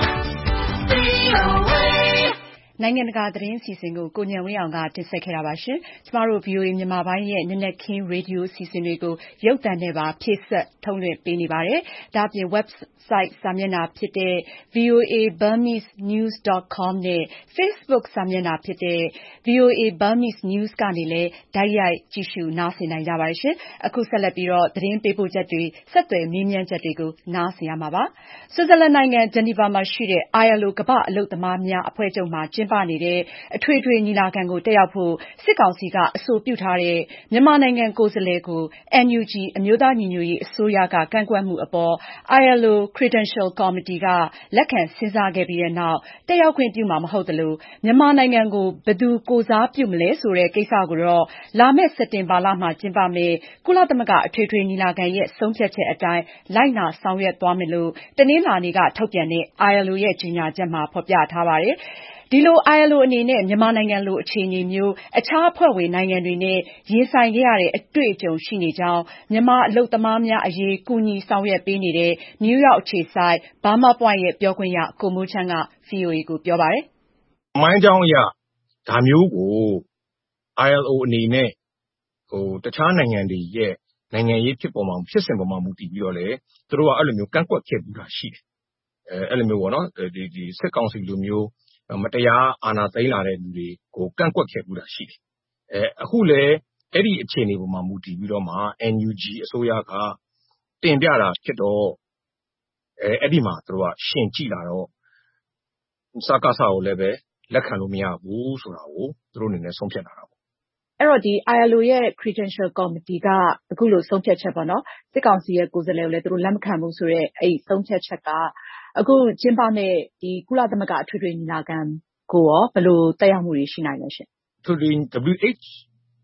V O A နိုင်ငံတကာသတင်းအစီအစဉ်ကိုကိုဉာဏ်ဝင်းအောင်ကတင်ဆက်ခဲ့တာပါရှင်။ကျမတို့ ဗွီအိုအေ မြန်မာပိုင်းရဲ့နက်နက်ခင်းရေဒီယိုအစီအစဉ်တွေကိုရုပ်သံနဲ့ပါဖြည့်စွက်ထုတ်လွှင့်ပေးနေပါတယ်။ဒါ့အပြင် website စာမျက်နှာဖြစ်တဲ့ ဗွီအိုအေ Burmese News dot com နဲ့ Facebook စာမျက်နှာဖြစ်တဲ့ ဗွီအိုအေ Burmese News ကနေလည်းတိုက်ရိုက်ကြည့်ရှုနားဆင်နိုင်ကြပါတယ်ရှင်။အခုဆက်လက်ပြီးတော့သတင်းပေးပို့ချက်တွေဆက်သွယ်မေးမြန်းချက်တွေကိုနားဆင်ရမှာပါ။ဆွစ်ဇာလန်နိုင်ငံဂျနီဗာမှာရှိတဲ့ အိုင် အယ်လ် အို ကမ္ဘာ့အလုပ်သမားများအဖွဲ့ချုပ်မှာကျင်းပနေတဲ့ အထွေထွေညီလာခံကိုတက်ရောက်ဖို့စစ်ကောင်စီကအဆိုပြုထားတဲ့မြန်မာနိုင်ငံကိုယ်စားလှယ်ကို အန် ယူ ဂျီ အမျိုးသားညီညွတ်ရေးအစိုးရကကန့်ကွက်မှုအပေါ် အိုင် အယ်လ် အို Credential Committee ကလက်ခံစဉ်းစားခဲ့ပြီးတဲ့နောက်တက်ရောက်ခွင့်ပြုမှာမဟုတ်သလိုမြန်မာနိုင်ငံကိုဘယ်သူကိုယ်စားပြုမလဲဆိုတဲ့ကိစ္စကိုတော့လာမယ့်စက်တင်ဘာလမှာကျင်းပမယ့်ကုလသမဂ္ဂအထွေထွေညီလာခံရဲ့ဆုံးဖြတ်ချက်အတိုင်းလိုက်နာဆောင်ရွက်သွားမယ်လို့တနင်္လာနေ့ကထုတ်ပြန်တဲ့ အိုင် အယ်လ် အို ရဲ့ကြေညာချက်မှာဖော်ပြထားပါတယ်။ဒီလို အိုင် အယ်လ် အို အနေနဲ့မြန်မာနိုင်ငံလိုအခြေအနေမျိုးအခြားအဖွဲ့ဝင်နိုင်ငံတွေနဲ့ရင်ဆိုင်ခဲ့ရတဲ့အတွေ့အကြုံရှိနေကြောင်းမြန်မာအလုပ်သမားများအရေးကူညီဆောင်ရွက်ပေးနေတဲ့နယူးယောက်အခြေစိုက် Burma Point ရဲ့ပြောခွင့်ရကိုမိုးချမ်းက ဗွီအိုအေကိုပြောပါတယ်။“မိုင်းကြောင်းအရဒါမျိုးကို အိုင် အယ်လ် အို အနေနဲ့တခြားနိုင်ငံတွေရဲ့နိုင်ငံရေးဖြစ်ပေါ်မှာဖြစ်စဉ်ပေါ်မှာမူတည်ပြီးတော့လည်းသူတို့ကအဲ့လိုမျိုးကန့်ကွက်ခဲ့ပူးတာရှိတယ်။အဲ့လိုမျိုးပေါ့နော်ဒီစစ်ကောင်စီလိုမျိုးမတရားအာဏာသိမ်းလာတဲ့လူတွေကိုကန့်ကွက်ခဲ့ပူးတာရှိတယ်။အဲအခုလည်းအဲ့ဒီအခြေအနေပေါ်မှာမူတည်ပြီးတော့မှ အန် ယူ ဂျီ အစိုးရကတင်ပြတာဖြစ်တော့အဲအဲ့ဒီမှာသူတို့ကရှင်ကြည့်လာတော့စကစကိုလည်းပဲလက်ခံလို့မရဘူးဆိုတာကိုသူတို့အနေနဲ့ဆုံးဖြတ်လာတာပေါ့။အဲ့တော့ဒီ အိုင် အယ်လ် အို ရဲ့ Credential Committee ကအခုလိုဆုံးဖြတ်ချက်ပေါ့နော်စစ်ကောင်စီရဲ့ကိုယ်စားလှယ်ကိုလည်းသူတို့လက်မခံဘူးဆိုတော့အဲ့ဆုံးဖြတ်ချက်ကအခုကျင်းပမယ့်ဒီကုလသမဂ္ဂအထွေထွေညီလာခံကိုရောဘယ်လိုသက်ရောက်မှုတွေရှိနိုင်လဲရှင်။သူဒီ ဒဘလျူ အိတ်ချ်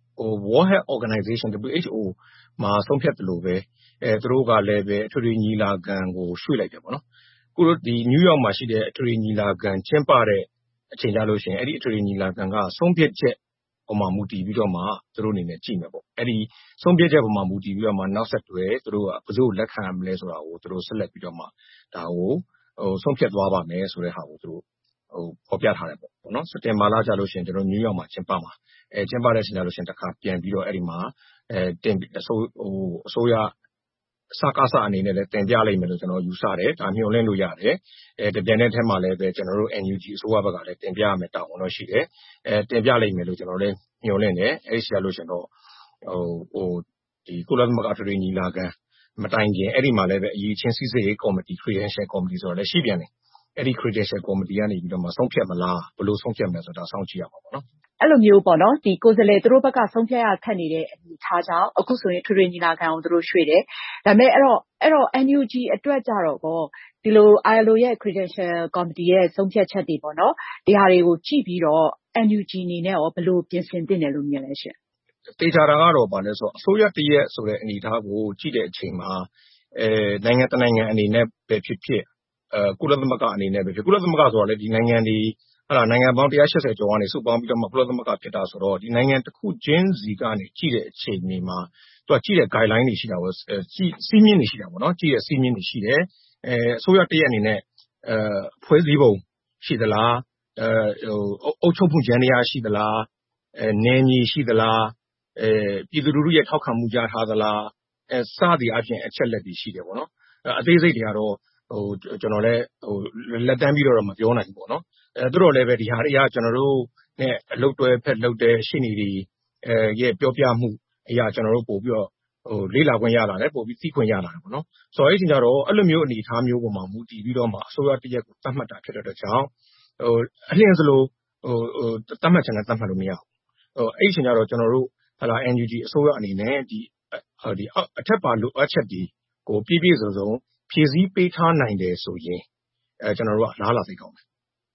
World Health Organization ဒဘလျူ အိတ်ချ် အို မှာဆုံးဖြတ်တယ်လို့ပဲအဲသူတို့ကလည်းပဲအထွေထွေညီလာခံကိုရွှေ့လိုက်တယ်ပေါ့နော်။အခုဒီနယူးယောက်မှာရှိတဲ့အထွေထွေညီလာခံကျင်းပတဲ့အချိန်ကြလို့ရှိရင်အဲ့ဒီအထွေထွေညီလာခံကဆုံးဖြတ်ချက်ဟိုမှာမူတည်ပြီးတော့မှသူတို့အနေနဲ့ကြည့်မယ်ပေါ့။အဲ့ဒီဆုံးဖြတ်ချက်ပေါ်မှာမူတည်ပြီးတော့မှနောက်ဆက်တွဲသူတို့ကဘယ်သူ့ကိုလက်ခံရမလဲဆိုတာကိုသူတို့ဆက်လက်ပြီးတော့မှဒါကိုဟိုဆုံးဖြတ်သွားပါမယ်ဆိုတဲ့ဟာကိုသူတို့ဟိုဖော်ပြထားတယ်ပေါ့နော်။စက်တင်ဘာလကြာလို့ရှိရင်ကျွန်တော်နယူးယောက်မှာကျင်းပမှာအဲကျင်းပတဲ့အချိန်ကြလို့ရှိရင်တစ်ခါပြန်ပြီးတော့အဲ့ဒီမှာအဲတင်အစိုးဟိုအစိုးရစကားစအနေနဲ့လည်းတင်ပြလိုက်မယ်လို့ကျွန်တော်ယူဆတယ်။ဒါမျှော်လင့်လို့ရတယ်။အဲတပြန်တဲ့ထဲမှာလည်းပဲကျွန်တော်တို့ အန် ယူ ဂျီ အစိုးရဘက်ကလည်းတင်ပြရမယ်တာဝန်တော့ရှိတယ်။အဲတင်ပြလိုက်မယ်လို့ကျွန်တော်လည်းမျှော်လင့်တယ်။အဲဒီဆီကလို့ရှိရင်တော့ဟိုဟိုဒီကုလသမဂ္ဂအထွေထွေညီလာခံမတိုင်ခင်အဲ့ဒီမှာလည်းပဲအရေးချင်းစီစစ်ရေးကော်မတီ Credential Committee ဆိုတာလည်းရှိပြန်တယ်။အဲ့ဒီ Credential Committee ကနေပြီးတော့မှဆုံးဖြတ်မလားဘယ်လိုဆုံးဖြတ်မလဲဆိုတာစောင့်ကြည့်ရမှာပေါ့နော်။အဲ့လိုမျိုးပေါ့နော်ဒီကိုယ်စားလှယ်သူတို့ဘက်ကဆုံးဖြတ်ရခက်နေတဲ့အနေအထားကြောင့်အခုဆိုရင်ထွေထွေညီလာခံကိုသူတို့ရွှေ့တယ်။ဒါပေမဲ့အဲ့တော့အဲ့တော့ အန် ယူ ဂျီ အတွက်ကြတော့ကောဒီလို အိုင် အယ်လ် အို ရဲ့ Credential Committee ရဲ့ဆုံးဖြတ်ချက်တွေပေါ့နော်ဒီဟာတွေကိုကြည့်ပြီးတော့ အန် ယူ ဂျီ အနေနဲ့ရောဘယ်လိုပြင်ဆင်သင့်တယ်လို့မြင်လဲရှင်။တေချာတာကတော့ဗာလဲဆိုအစိုးရတရက်ဆိုတဲ့အနေအထားကိုကြည့်တဲ့အချိန်မှာအဲနိုင်ငံတနိုင်ငံအနေနဲ့ပဲဖြစ်ဖြစ်အဲကုလသမဂ္ဂအနေနဲ့ပဲဖြစ်ကုလသမဂ္ဂဆိုတာလေဒီနိုင်ငံတွေဟာနိုင်ငံပေါင်းone hundred eightyကျော်ကနေစုပေါင်းပြီးတော့မှကုလသမဂ္ဂဖြစ်တာဆိုတော့ဒီနိုင်ငံတစ်ခုချင်းစီကနေကြည့်တဲ့အချိန်တွေမှာသူကကြည့်တဲ့ guideline တွေရှိတာပေါ့စီးမြင့်တွေရှိတာပေါ့နော်ကြည့်တဲ့စီးမြင့်တွေရှိတယ်အဲအစိုးရတရက်အနေနဲ့အဲဖွဲ့စည်းပုံရှိသလားအဲဟိုအုပ်ချုပ်မှုဉာဏ်တရားရှိသလားအဲနယ်မြေရှိသလားအဲပြည်သူလူထုရဲ့ထောက်ခံမှုကြားထားသလားအဲစသည်အပြင်အချက်လက်တွေရှိတယ်ပေါ့နော်အသေးစိတ်တွေကတော့ဟိုကျွန်တော်လည်းဟိုလက်တန်းပြီးတော့မပြောနိုင်ဘူးပေါ့နော်အဲသူတို့လည်းပဲဒီဟာတွေကကျွန်တော်တို့နဲ့အလုပ်တွဲဖက်လုပ်တဲ့ရှင်းနေတွေအဲရဲ့ပြောပြမှုအရာကျွန်တော်တို့ပို့ပြီးတော့ဟိုလေးလာခွင့်ရလာတယ်ပို့ပြီးသိခွင့်ရလာတယ်ပေါ့နော်ဆိုတော့အဲ့ဒီကြတော့အဲ့လိုမျိုးအနေအထားမျိုးပေါ်မှာမူတည်ပြီးတော့မှအစိုးရတရက်ကိုသတ်မှတ်တာဖြစ်တဲ့အတွက်ကြောင့်ဟိုအလျင်စလိုဟိုဟိုသတ်မှတ်ချင်တဲ့သတ်မှတ်လို့မရဘူးဟိုအဲ့ဒီချိန်ကျတော့ကျွန်တော်တို့ဟာလာ အန် ယူ ဂျီ အစိုးရအနေနဲ့ဒီဒီအထက်ပါလိုအပ်ချက်တွေကိုပြည့်ပြည့်စုံစုံဖြည့်ဆည်းပေးထားနိုင်တယ်ဆိုရင်အဲကျွန်တော်တို့ကအလားအလာသိကောင်းတယ်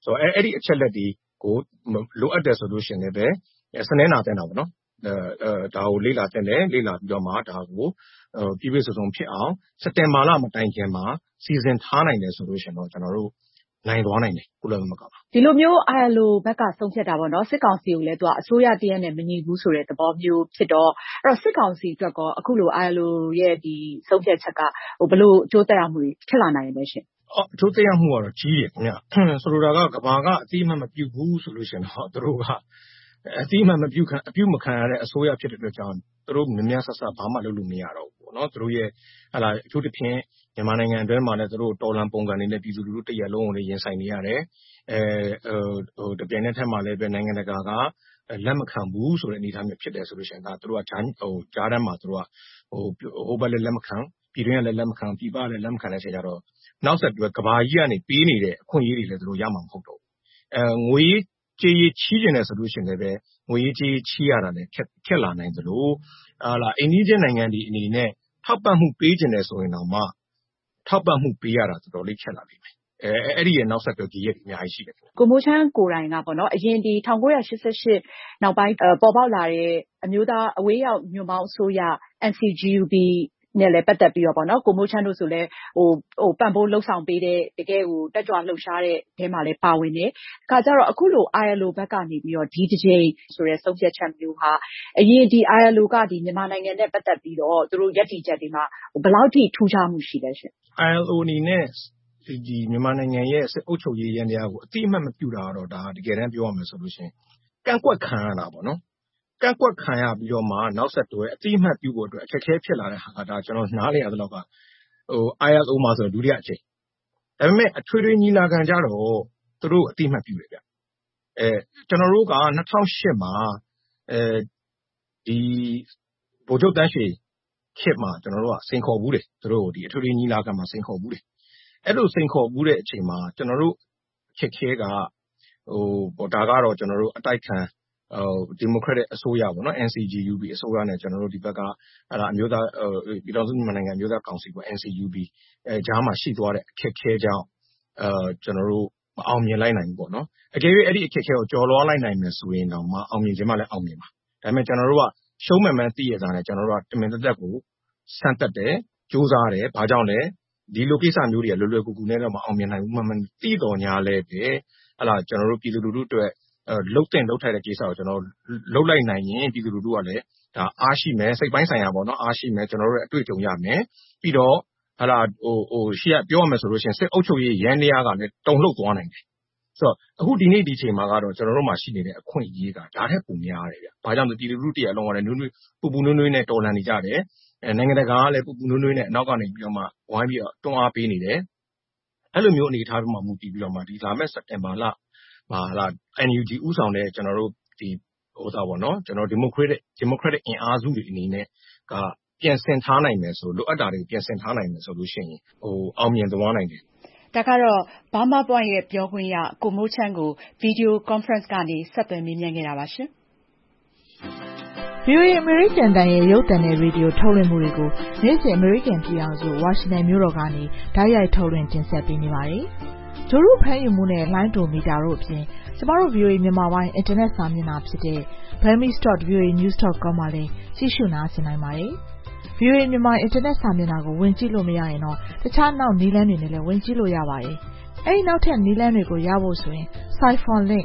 ဆိုတော့အဲ့ဒီအချက်လက်တွေကိုလိုအပ်တယ်ဆိုလို့ရှိရင်လည်းစနေနာတဲ့တာပေါ့နော်အဲဒါကိုလေ့လာတဲ့လေလေ့လာပြီးတော့မှဒါကိုပြည့်ပြည့်စုံစုံဖြစ်အောင်စက်တင်ဘာလမတိုင်ခင်မှာစီစဉ်ထားနိုင်တယ်ဆိုလို့ရှိရင်တော့ကျွန်တော်တို့နိုင်သွားနိုင်တယ်ကုလသမဂ္ဂပါဒီလိုမျိုး I L O ဘက်ကဆုံးဖြတ်တာပေါ့နော်စစ်ကောင်စီကိုလည်းသူကအစိုးရတရက်နဲ့မညီဘူးဆိုတဲ့သဘောမျိုးဖြစ်တော့အဲ့တော့စစ်ကောင်စီအတွက်ကောအခုလို I L O ရဲ့ဒီဆုံးဖြတ်ချက်ကဟိုဘလို့အကျိုးသက်ရောက်မှုဖြစ်လာနိုင်လဲရှင်အော်အကျိုးသက်ရောက်မှုကတော့ကြီးတယ်ခင်ဗျဆိုလိုတာကကဘာကအတိအမှန်မပြုဘူးဆိုလို့ရှိရင်တော့သူတို့ကအတိအမှန်မပြုခံအပြုမခံရတဲ့အစိုးရဖြစ်တဲ့အတွက်ကြောင့်သူတို့မြင်များဆဆဘာမှလုပ်လို့မရတော့ဘူးပေါ့နော်သူတို့ရဲ့ဟလာအထူးသဖြင့်မြန်မာနိုင်ငံအတွင်းမှာလည်းသူတို့တော်လန်ပုံစံတွေနဲ့ပြည်သူလူထုတရက်လုံးကိုလည်းရင်ဆိုင်နေရတယ်အဲဟိုတပြိုင်နက်ထက်မှာလည်းပဲနိုင်ငံတကာကလက်မခံဘူးဆိုတဲ့အနေအထားမျိုးဖြစ်တယ်ဆိုလို့ရှိရင်ဒါသူတို့ကဂျာဟိုဂျာတန်းမှာသူတို့ကဟိုဟိုဘက်လည်းလက်မခံပြည်တွင်းကလည်းလက်မခံပြည်ပလည်းလက်မခံတဲ့ချိန်ကျတော့နောက်ဆက်တွဲကဘာကြီးကနေပေးနေတဲ့အခွင့်အရေးတွေလည်းသူတို့ရမှာမဟုတ်တော့အဲငွေကြေးချီးကျင်တယ်ဆိုလို့ရှိရင်လည်းငွေကြေးချီးရတာလည်းခက်ခက်လာနိုင်သလိုဟာလာအိန္ဒိယနိုင်ငံဒီအနေနဲ့ထောက်ပံ့မှုပေးကျင်တယ်ဆိုရင်တော့မှထောက်ပံ့မှုပေးရတာတော်တော်လေးခက်လာပြီမယ်အဲအဲ့ဒီရဲ့နောက်ဆက်တွဲကြီးရဲ့အများကြီးရှိတယ်ကိုမိုးချမ်းကိုတိုင်ကပေါ့နော်အရင်ဒီ၁၉၈၈နောက်ပိုင်းပေါ်ပေါက်လာတဲ့အမျိုးသားအဝေးရောက်ညွန့်ပေါင်းအစိုးရ N C G U Bနဲ့လည်းပတ်သက်ပြီးတော့ပေါ့နော်ကိုမိုးချမ်းတို့ဆိုလဲဟိုဟိုပံ့ပိုးလှုပ်ဆောင်ပေးတဲ့တကယ်ကိုတက်ကြွလှုပ်ရှားတဲ့အဲမှာလည်းပါဝင်တယ်။အခါကျတော့အခုလို I L O ဘက်ကနေပြီးတော့ဒီတစ်ချိန်ဆိုရဲဆုံးဖြတ်ချက်မျိုးဟာအရင်ဒီ I L O ကဒီမြန်မာနိုင်ငံနဲ့ပတ်သက်ပြီးတော့သူတို့ယက်တီချက်တွေမှာဘယ်လောက်ထိထူးခြားမှုရှိလဲရှင် I L O အနေနဲ့ဒီဒီမြန်မာနိုင်ငံရဲ့စစ်အုပ်ချုပ်ရေးရန်တရားကိုအတိအမှတ်မပြုတာတော့ဒါတကယ်တမ်းပြောရမယ်ဆိုလို့ရှိရင်ကန့်ကွက်ခံရတာပေါ့နော်ကန့်ကွက်ခံရပြီးတော့မှနောက်ဆက်တွဲအတိအမှတ်ပြုဖို့အတွက်အခက်အခဲဖြစ်လာတဲ့ဟာကဒါကျွန်တော်နားလည်ရသလောက်ကဟို I L O မှာဆိုဒုတိယအချိန်ဒါပေမဲ့အထွေထွေညီလာခံကြတော့သူတို့အတိအမှတ်ပြုတယ်ဗျအဲကျွန်တော်တို့က၂၀၀၈မှာအဲဒီဗိုလ်ချုပ်တန်းရွှေခေတ်မှာကျွန်တော်တို့ကစိန်ခေါ်ဘူးတယ်သူတို့ဒီအထွေထွေညီလာခံမှာစိန်ခေါ်ဘူးတယ်အဲ့လိုစိန်ခေါ်ဘူးတဲ့အချိန်မှာကျွန်တော်တို့ခက်ခဲကဟိုဒါကတော့ကျွန်တော်တို့အတိုက်ခံဟိုဒီမိုကရက်တစ်အစိုးရပေါ့နော် N C G U B အစိုးရနဲ့ကျွန်တော်တို့ဒီဘက်ကအဲ့ဒါအမျိုးသားပြည်တော်စုမြန်မာနိုင်ငံအမျိုးသားကောင်စီပေါ့ N C U B အဲဂျားမှာရှိသွားတဲ့အခက်ခဲကြောင့်အဲကျွန်တော်တို့မအောင်မြင်လိုက်နိုင်ဘူးပေါ့နော်အကယ်၍အဲ့ဒီအခက်ခဲကိုကျော်လွှားလိုက်နိုင်မယ်ဆိုရင်တော့မအောင်မြင်ခြင်းမှလည်းအောင်မြင်ပါဒါပေမဲ့ကျွန်တော်တို့ကရှုံးမှန်မှန်သိရတာနဲ့ကျွန်တော်တို့ကတမင်တက်တက်ကိုစမ်းတက်တယ်စူးစမ်းတယ်ဘာကြောင့်လဲဒီလိုကိစ္စမျိုးတွေကလွယ်လွယ်ကူကူနဲ့တော့မအောင်မြင်နိုင်ဘူးမှန်မှန်သိတော်ညာလဲပဲအဲ့ဒါကျွန်တော်တို့ပြည်သူလူထုအတွက်အဲလှုပ်တဲ့လှုပ်ထိုက်တဲ့ကိစ္စကိုကျွန်တော်လှုပ်လိုက်နိုင်ရင်ပြည်သူလူထုကလည်းဒါအားရှိမယ်စိတ်ပိုင်းဆိုင်ရာပေါ့နော်အားရှိမယ်ကျွန်တော်တို့ရဲ့အတွေ့အကြုံရမယ်ပြီးတော့ဟာလာဟိုဟိုရှေ့ကပြောရမယ်ဆိုလို့ရှိရင်စစ်အုပ်ချုပ်ရေးရန်တရားကလည်းတုံလှုပ်သွားနိုင်တယ်ဆိုတော့အခုဒီနေ့ဒီချိန်မှာကတော့ကျွန်တော်တို့မှာရှိနေတဲ့အခွင့်အရေးကဒါထက်ပိုများတယ်ဗျ။ဘာကြောင့်လဲပြည်သူလူထုတရားလုံးကလည်းနွေးနွေးပူပူနွေးနွေးနဲ့တော်လှန်နေကြတယ်။အဲနိုင်ငံတကာကလည်းပူပူနွေးနွေးနဲ့အနောက်ကနေပြီးတော့မှဝိုင်းပြီးတော့တွန်းအားပေးနေတယ်။အဲ့လိုမျိုးအနေအထားတွေမှာမူတည်ပြီးတော့မှဒီလာမယ့်စက်တင်ဘာလမှာလာ N U G ဥဆောင်တဲ့ကျွန်တော်တို့ဒီဟိုသားပေါ့နော်ကျွန်တော်ဒီမိုကရက်တစ်ဒီမိုကရက်တစ်အင်အားစုတွေအနေနဲ့ကပြင်ဆင်ထားနိုင်မယ်ဆိုလိုအပ်တာတွေပြင်ဆင်ထားနိုင်မယ်ဆိုလို့ရှိရင်ဟိုအောင်မြင်သွားနိုင်တယ်ဒါကတော့ Burma Point ရဲ့ပြောခွင့်ရကိုမိုးချမ်းကို Video Conference ကနေဆက်သွယ်မေးမြန်းခဲ့တာပါရှင်။ V O A အမေရိကန်တန်ရဲ့ရုပ်သံနဲ့ရေဒီယိုထုတ်လွှင့်မှုတွေကိုနေ့စဉ်အမေရိကန်ပြည်ထောင်စုဝါရှင်တန်မြို့တော်ကနေတိုက်ရိုက်ထုတ်လွှင့်တင်ဆက်ပေးနေပါတယ်။ဂျိုရုဖမ်းယူမှုနဲ့လိုင်းတိုမီတာတို့အပြင်ကျမတို့ V O A မြန်မာပိုင်းအင်တာနက်စာမျက်နှာဖြစ်တဲ့ burmese dot voa news dot com မှာလည်းကြည့်ရှုနားဆင်နိုင်ပါတယ်။ V O A မြန်မာအင်တာနက်စာမျက်နှာကိုဝင်ကြည့်လို့မရရင်တော့တခြားနောက်နည်းလမ်းတွေနဲ့လည်းဝင်ကြည့်လို့ရပါတယ်။အဲဒီနောက်ထပ်နည်းလမ်းတွေကိုရဖို့ဆိုရင် Siphon link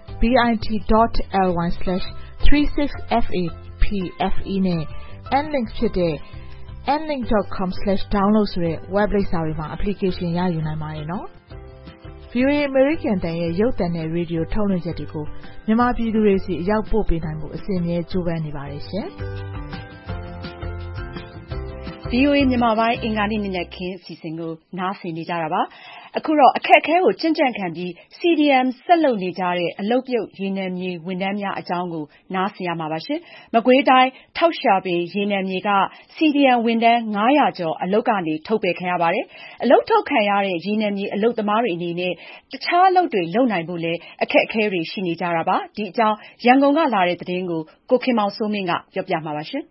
bit dot ly slash three six f a p f e နဲ့ nlink ဖြစ်တဲ့ nlink dot com slash download ဆိုတဲ့ web လိပ်စာတွေမှာ application ရယူနိုင်ပါတယ်နော်။ V O A အမေရိကန်တန်ရဲ့ရုပ်သံနဲ့ရေဒီယိုထုတ်လွှင့်ချက်တွေကိုမြန်မာပြည်သူတွေစီအရောက်ပို့ပေးနိုင်မှုအစဉ်အမြဲကြိုးပမ်းနေပါတယ်ရှင်။ V O A မြန်မာပိုင်းအင်္ဂါနေ့နေ့နဲ့ခင်းအစီအစဉ်ကိုနားဆင်နေကြတာပါ။အခုတော့အခက်အခဲကိုကြံ့ကြံ့ခံပြီး C D M ဆက်လုပ်နေကြတဲ့အလုပ်ပြုတ်ရေနံမြေဝန်ထမ်းများအကြောင်းကိုနားဆင်ရမှာပါရှင်။မကွေးတိုင်းထောက်ရှာပင်ရေနံမြေက C D M ဝန်ထမ်းငါးရာကျော်အလုပ်ကနေထုတ်ပယ်ခံရပါတယ်။အလုပ်ထုတ်ခံရတဲ့ရေနံမြေအလုပ်သမားတွေအနေနဲ့တခြားအလုပ်တွေလုပ်နိုင်ဖို့လည်းအခက်အခဲတွေရှိနေကြတာပါ။ဒီအကြောင်းရန်ကုန်ကလာတဲ့သတင်းကိုကိုခင်မောင်စိုးမင်းကပြောပြမှာပါရှင်။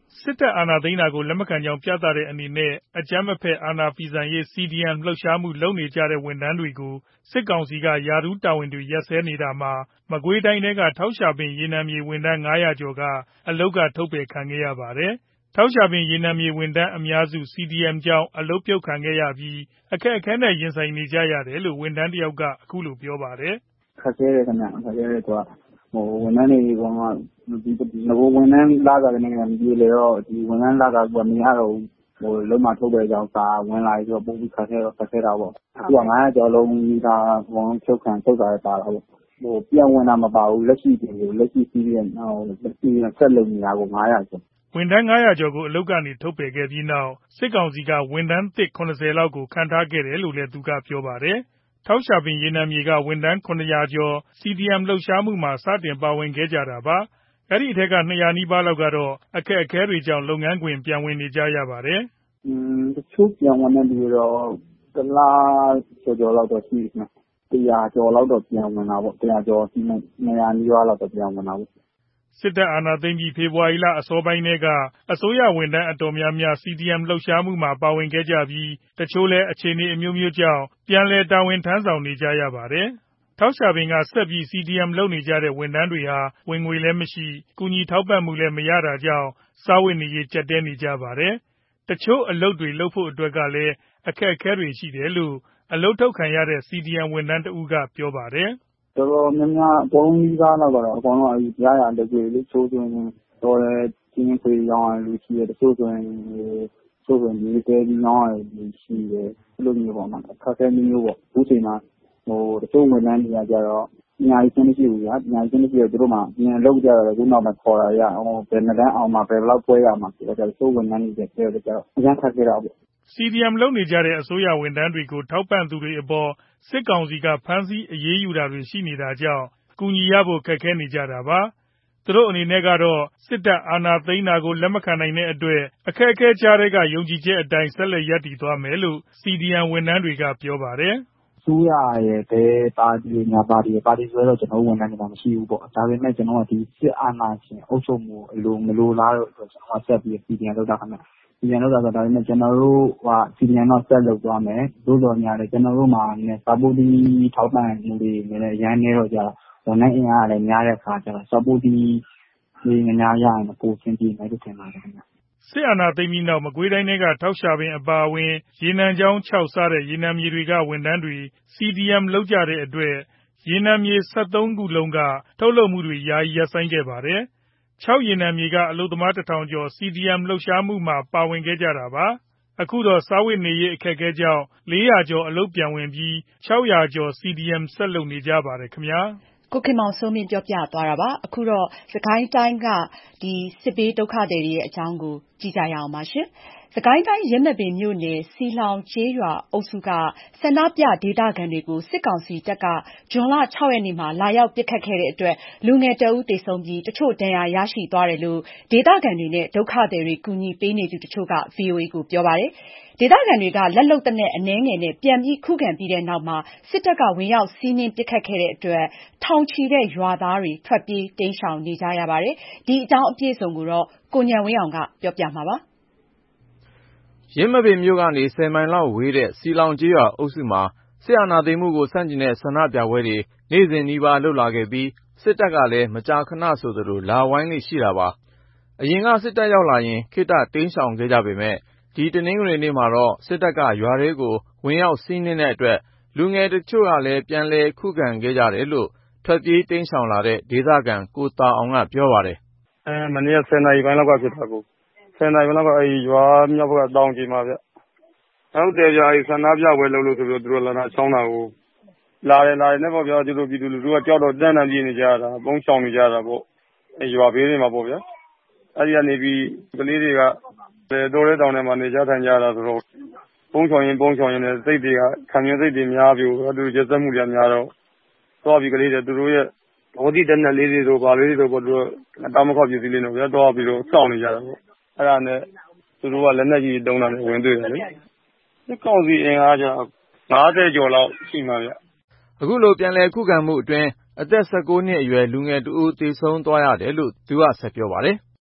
စစ်တပ်အာဏာသိမ်းတာကိုလက်မခံကြောင်းပြသတဲ့အနေနဲ့အကြမ်းမဖက်အာဏာဖီဆန်ရေး စီ ဒီ အမ် လှုပ်ရှားမှုလုပ်နေကြတဲ့ဝန်ထမ်းတွေကိုစစ်ကောင်စီကရာထူးတာဝန်တွေရပ်စဲနေတာမှာမကွေးတိုင်းထဲကထောက်ရှာပင်ရေနံမြေဝန်ထမ်းငါးရာကျော်ကအလုပ်ကထုတ်ပယ်ခံခဲ့ရပါတယ်။ထောက်ရှာပင်ရေနံမြေဝန်ထမ်းအများစု စီ ဒီ အမ် ကြောင့်အလုပ်ပြုတ်ခံခဲ့ရပြီးအခက်အခဲနဲ့ရင်ဆိုင်နေကြရတယ်လို့ဝန်ထမ်းတယောက်ကအခုလိုပြောပါတယ်။ခက်ခဲတယ်ခင်ဗျခက်ခဲတယ်ဆိုတော့ဟိုဝန်ထမ်းတွေပေါ်မှာဒီငဘဝန်ထမ်းလာတာကနေဒီလေတော့ဒီဝန်ထမ်းလာတာကမရတော့ဟိုလုံးမထုတ်တဲ့ကြောင့်စာဝင်လာပြီးတော့ပုံပြီးခက်ခဲတော့ခက်ခဲတာပေါ့အခုကငါးကျော်လုံးဒါဝန်ချုပ်ခံချုပ်တာပါတော့ဟိုပြန်ဝင်တာမပါဘူးလက်ရှိတင်ကိုလက်ရှိစီးရဲဟိုလက်ရှိဆက်လုံနေတာကိုငါးရာကျော်ဝန်ထမ်းငါးရာကျော်ကိုအလုပ်ကနေထုတ်ပယ်ခဲ့ပြီးနောက်စစ်ကောင်စီကဝန်ထမ်းသစ်ခုနှစ်ဆယ်လောက်ကိုခန့်ထားခဲ့တယ်လို့လည်းသူကပြောပါတယ်ထောက်ရှာပင်ရေနံမြေကဝန်ထမ်းခုနှစ်ရာကျော် စီ ဒီ အမ် လှုပ်ရှားမှုမှာစတင်ပါဝင်ခဲ့ကြတာပါအဲ့ဒီအထက်ကနှစ်ရာနီးပါးလောက်ကတော့အခက်အခဲတွေကြောင့်လုပ်ငန်းခွင်ပြန်ဝင်နေကြရပါတယ်။อืมတချို့ပြန်ဝင်တဲ့လူတွေတော့တလားကျော်ကျော်လောက်တော့ရှိတယ်။တရားကျော်လောက်တော့ပြန်ဝင်တာပေါ့တရားကျော်စီနှစ်ရာနီးပါးလောက်တော့ပြန်ဝင်တာပေါ့စစ်တပ်အာဏာသိမ်းပြီးဖေဖော်ဝါရီလအစောပိုင်းထဲကအစိုးရဝန်ထမ်းအတော်များများ စီ ဒီ အမ် လှုပ်ရှားမှုမှာပါဝင်ခဲ့ကြပြီးတချို့လည်းအခြေအနေအမျိုးမျိုးကြောင့်ပြန်လည်တာဝန်ထမ်းဆောင်နေကြရပါတယ်။ထောက်ရှာပင်ကဆက်ပြီး စီ ဒီ အမ် လုပ်နေကြတဲ့ဝန်ထမ်းတွေဟာဝင်ငွေလည်းမရှိကူညီထောက်ပံ့မှုလည်းမရတာကြောင့်စားဝတ်နေရေးကျပ်တည်းနေကြပါတယ်။တချို့အလုပ်တွေလုပ်ဖို့အတွက်ကလည်းအခက်အခဲတွေရှိတယ်လို့အလုပ်ထုတ်ခံရတဲ့ စီ ဒီ အမ် ဝန်ထမ်းတဦးကပြောပါတယ်။တော်တော်များများအကုန်လုံးကြီးသားတော့ကတော့အကုန်လုံးအရရလက်တွေလေးချိုးဆိုရင်တော်တယ်ချင်းခွေရောင်းရလူရှိတယ်တချို့ဆိုရင်ချို့ဆိုရင်ဒီတဲပြီးရောင်းရလူရှိတယ်အဲ့လိုမျိုးပေါ့နော်အခက်အခဲမျိုးပေါ့အခုချိန်မှာဟိုတချို့ဝန်ထမ်းတွေကကြတော့ပညာရေးချင်းမရှိဘူးဗျာပညာရေးချင်းမရှိတော့သူတို့မှပြန်လုပ်ကြတယ်ခုနောက်မှခေါ်လာရအောင်ဘယ်နှစ်တန်းအောင်မှဘယ်လောက်ပွဲရမှာဆိုတော့တချို့ဝန်ထမ်းတွေပြောကြတော့အရင်ခက်ခဲတော့ပေါ့စီ ဒီ အမ် လုပ်နေကြတဲ့အစိုးရဝန်ထမ်းတွေကိုထောက်ပံ့သူတွေအပေါ်စစ်ကောင်စီကဖမ်းဆီးအရေးယူတာတွေရှိနေတာကြောင့်ကူညီရဖို့ခက်ခဲနေကြတာပါသူတို့အနေနဲ့ကတော့စစ်တပ်အာဏာသိမ်းတာကိုလက်မခံနိုင်တဲ့အတွက်အခက်အခဲကြားတဲ့ကယုံကြည်ချက်အတိုင်းဆက်လက်ရပ်တည်သွားမယ်လို့ စီ ဒီ အမ် ဝန်ထမ်းတွေကပြောပါတယ်အစိုးရရဲ့ဘယ်ပါတီညာပါတီပါတီဆိုတော့ကျွန်တော်ဝန်ထမ်းတွေမှာမရှိဘူးပေါ့ဒါပေမဲ့ကျွန်တော်ကဒီစစ်အာဏာရှင်အုပ်ချုပ်မှုအလိုမလိုလားတော့ကျွန်တော်ဆက်ပြီး စီ ဒီ အမ် လုပ်တာခင်ဗျစီ ဒီ အမ် လောက်တာဆိုဒါပေမဲ့ကျွန်တော်တို့က စီ ဒီ အမ် တော့ဆက်လုပ်သွားမယ်သို့တော်များလည်းကျွန်တော်တို့မှာနည်းစာပိုတီထောက်ပံ့မှုတွေလည်းရန်နေတော့ကြဝန်ထမ်းအင်အားလည်းများတဲ့အခါကျတော့စာပိုတီဒီများရရင်ပိုရှင်းပြမယ်လို့ထင်ပါတယ်ခင်ဗျစစ်အာဏာသိမ်းပြီးနောက်မကွေးတိုင်းထဲကထောက်ရှာပင်အပါအဝင်ရေနံချောင်းခြောက်စားတဲ့ရေနံမြေတွေကဝန်ထမ်းတွေ စီ ဒီ အမ် လုပ်ကြတဲ့အတွက်ရေနံမြေ၁၃ခုလုံးကထုတ်လုပ်မှုတွေယာယီရပ်ဆိုင်းခဲ့ပါတယ်။၆ရေနံမြေကအလုပ်သမားတစ်ထောင်ကျော် စီ ဒီ အမ် လှုပ်ရှားမှုမှာပါဝင်ခဲ့ကြတာပါ။အခုတော့စားဝတ်နေရေးအခက်အခဲကြောင့်လေးရာကျော်အလုပ်ပြန်ဝင်ပြီး၆ရာကျော် စီ ဒီ အမ် ဆက်လုပ်နေကြပါတယ်ခင်ဗျာ။ကိုခင်မောင်စိုးမင်းပြောပြသွားတာပါအခုတော့စကိုင်းတိုင်းကဒီစစ်ဘေးဒုက္ခသည်တွေရဲ့အကြောင်းကိုကြည့်ကြရအောင်ပါရှင်စကိုင်းတိုင်းရမပင်မြို့နယ်စီလောင်ကျေးရွာအုပ်စုကဆန္ဒပြဒေသခံတွေကိုစစ်ကောင်စီတပ်ကဇွန်လ၆ရက်နေ့မှာလာရောက်ပစ်ခတ်ခဲ့တဲ့အတွက်လူငယ်တအုပ်သေဆုံးပြီးတချို့ဒဏ်ရာရရှိသွားတယ်လို့ဒေသခံတွေနဲ့ဒုက္ခသည်တွေကူညီပေးနေသူတချို့က ဗွီအိုအေ ကိုပြောပါတယ်ဒေသခံတွေကလက်လုံတနက်အနှဲငယ်နဲ့ပြန်ပြီးခုခံပြီးတဲ့နောက်မှာစစ်တပ်ကဝင်ရောက်စီးနင်းပစ်ခတ်ခဲ့တဲ့အတွက်ထောင်ချီတဲ့ရွာသားတွေထွက်ပြေးတိမ်းရှောင်နေကြရပါတယ်ဒီအကြောင်းအပြည့်အစုံကိုတော့ကိုဉာဏ်ဝင်းအောင်ကပြောပြမှာပါရမပင်မြို့ကနေဆယ်မိုင်လောက်ဝေးတဲ့စီလောင်ကျေးရွာအုပ်စုမှာစစ်အာဏာသိမ်းမှုကိုဆန့်ကျင်တဲ့ဆန္ဒပြပွဲတွေနေ့စဉ်နီးပါးလုပ်လာခဲ့ပြီးစစ်တပ်ကလည်းမကြာခဏဆိုသလိုလာဝိုင်းလေ့ရှိတာပါအရင်ကစစ်တပ်ရောက်လာရင်ခေတ္တတိမ်းရှောင်ခဲ့ကြပေမဲ့ဒီတနင်္ဂနွေနေ့မှာတော့စစ်တပ်ကရွာတွေကိုဝင်ရောက်စီးနင်းတဲ့အတွက်လူငယ်တချို့ကလည်းပြန်လည်ခုခံခဲ့ကြတယ်လို့ထွက်ပြေးတိမ်းရှောင်လာတဲ့ဒေသခံကိုတာအောင်ကပြောပါတယ်အဲမနေ့ကဆယ်နာရီပိုင်းလောက်ကဖြစ်တာကိုဆယ်နာရီပိုင်းလောက်ကအဲဒီရွာမြောက်ဘက်ကတောင်ကြီးမှာဗျဟုတ်တယ်ဗျအဲဒီဆန္ဒပြပွဲလုပ်လို့ဆိုပြီးသူတို့လာတာချောင်းတာကိုလာတယ်လာတယ်နဲ့ပေါ့ဗျာသူတို့ပြည်သူလူထုကကြောက်တော့တန်းတန်းပြေးနေကြတာပုံချောင်နေကြတာပေါ့အဲရွာဘေးတွေမှာပေါ့ဗျာအဲဒီကနေပြီးကလေးတွေကတော်ရဲတောင်ထဲမှာနေကြထိုင်ကြတာဆိုတော့ပုံချောင်ရင်ပုံချောင်ရင်လည်းစိတ်တွေကခံရစိတ်တွေများပြီးတော့သူတို့ရက်စက်မှုတွေများတော့သွားပြီးကလေးတွေသူတို့ရဲ့ဘောတိတက်နဲ့လေးတွေတို့ဗာလေးတွေတို့ပေါ့သူတို့တောင်းမခေါက်ပြည့်စည်လေးတော့ဗျာသွားပြီးတော့စောင့်နေကြတာပေါ့အဲ့ဒါနဲ့သူတို့ကလက်နက်ကြီးတုံးတာနဲ့ဝင်တွေ့တယ်လေစစ်ကောင်စီအင်အားကြောင့်ငါးဆယ်ကျော်လောက်ရှိမှာဗျအခုလိုပြန်လည်ခုခံမှုအတွင်းအသက်၁၉နှစ်အရွယ်လူငယ်တဦးသေဆုံးသွားရတယ်လို့သူကဆက်ပြောပါတယ်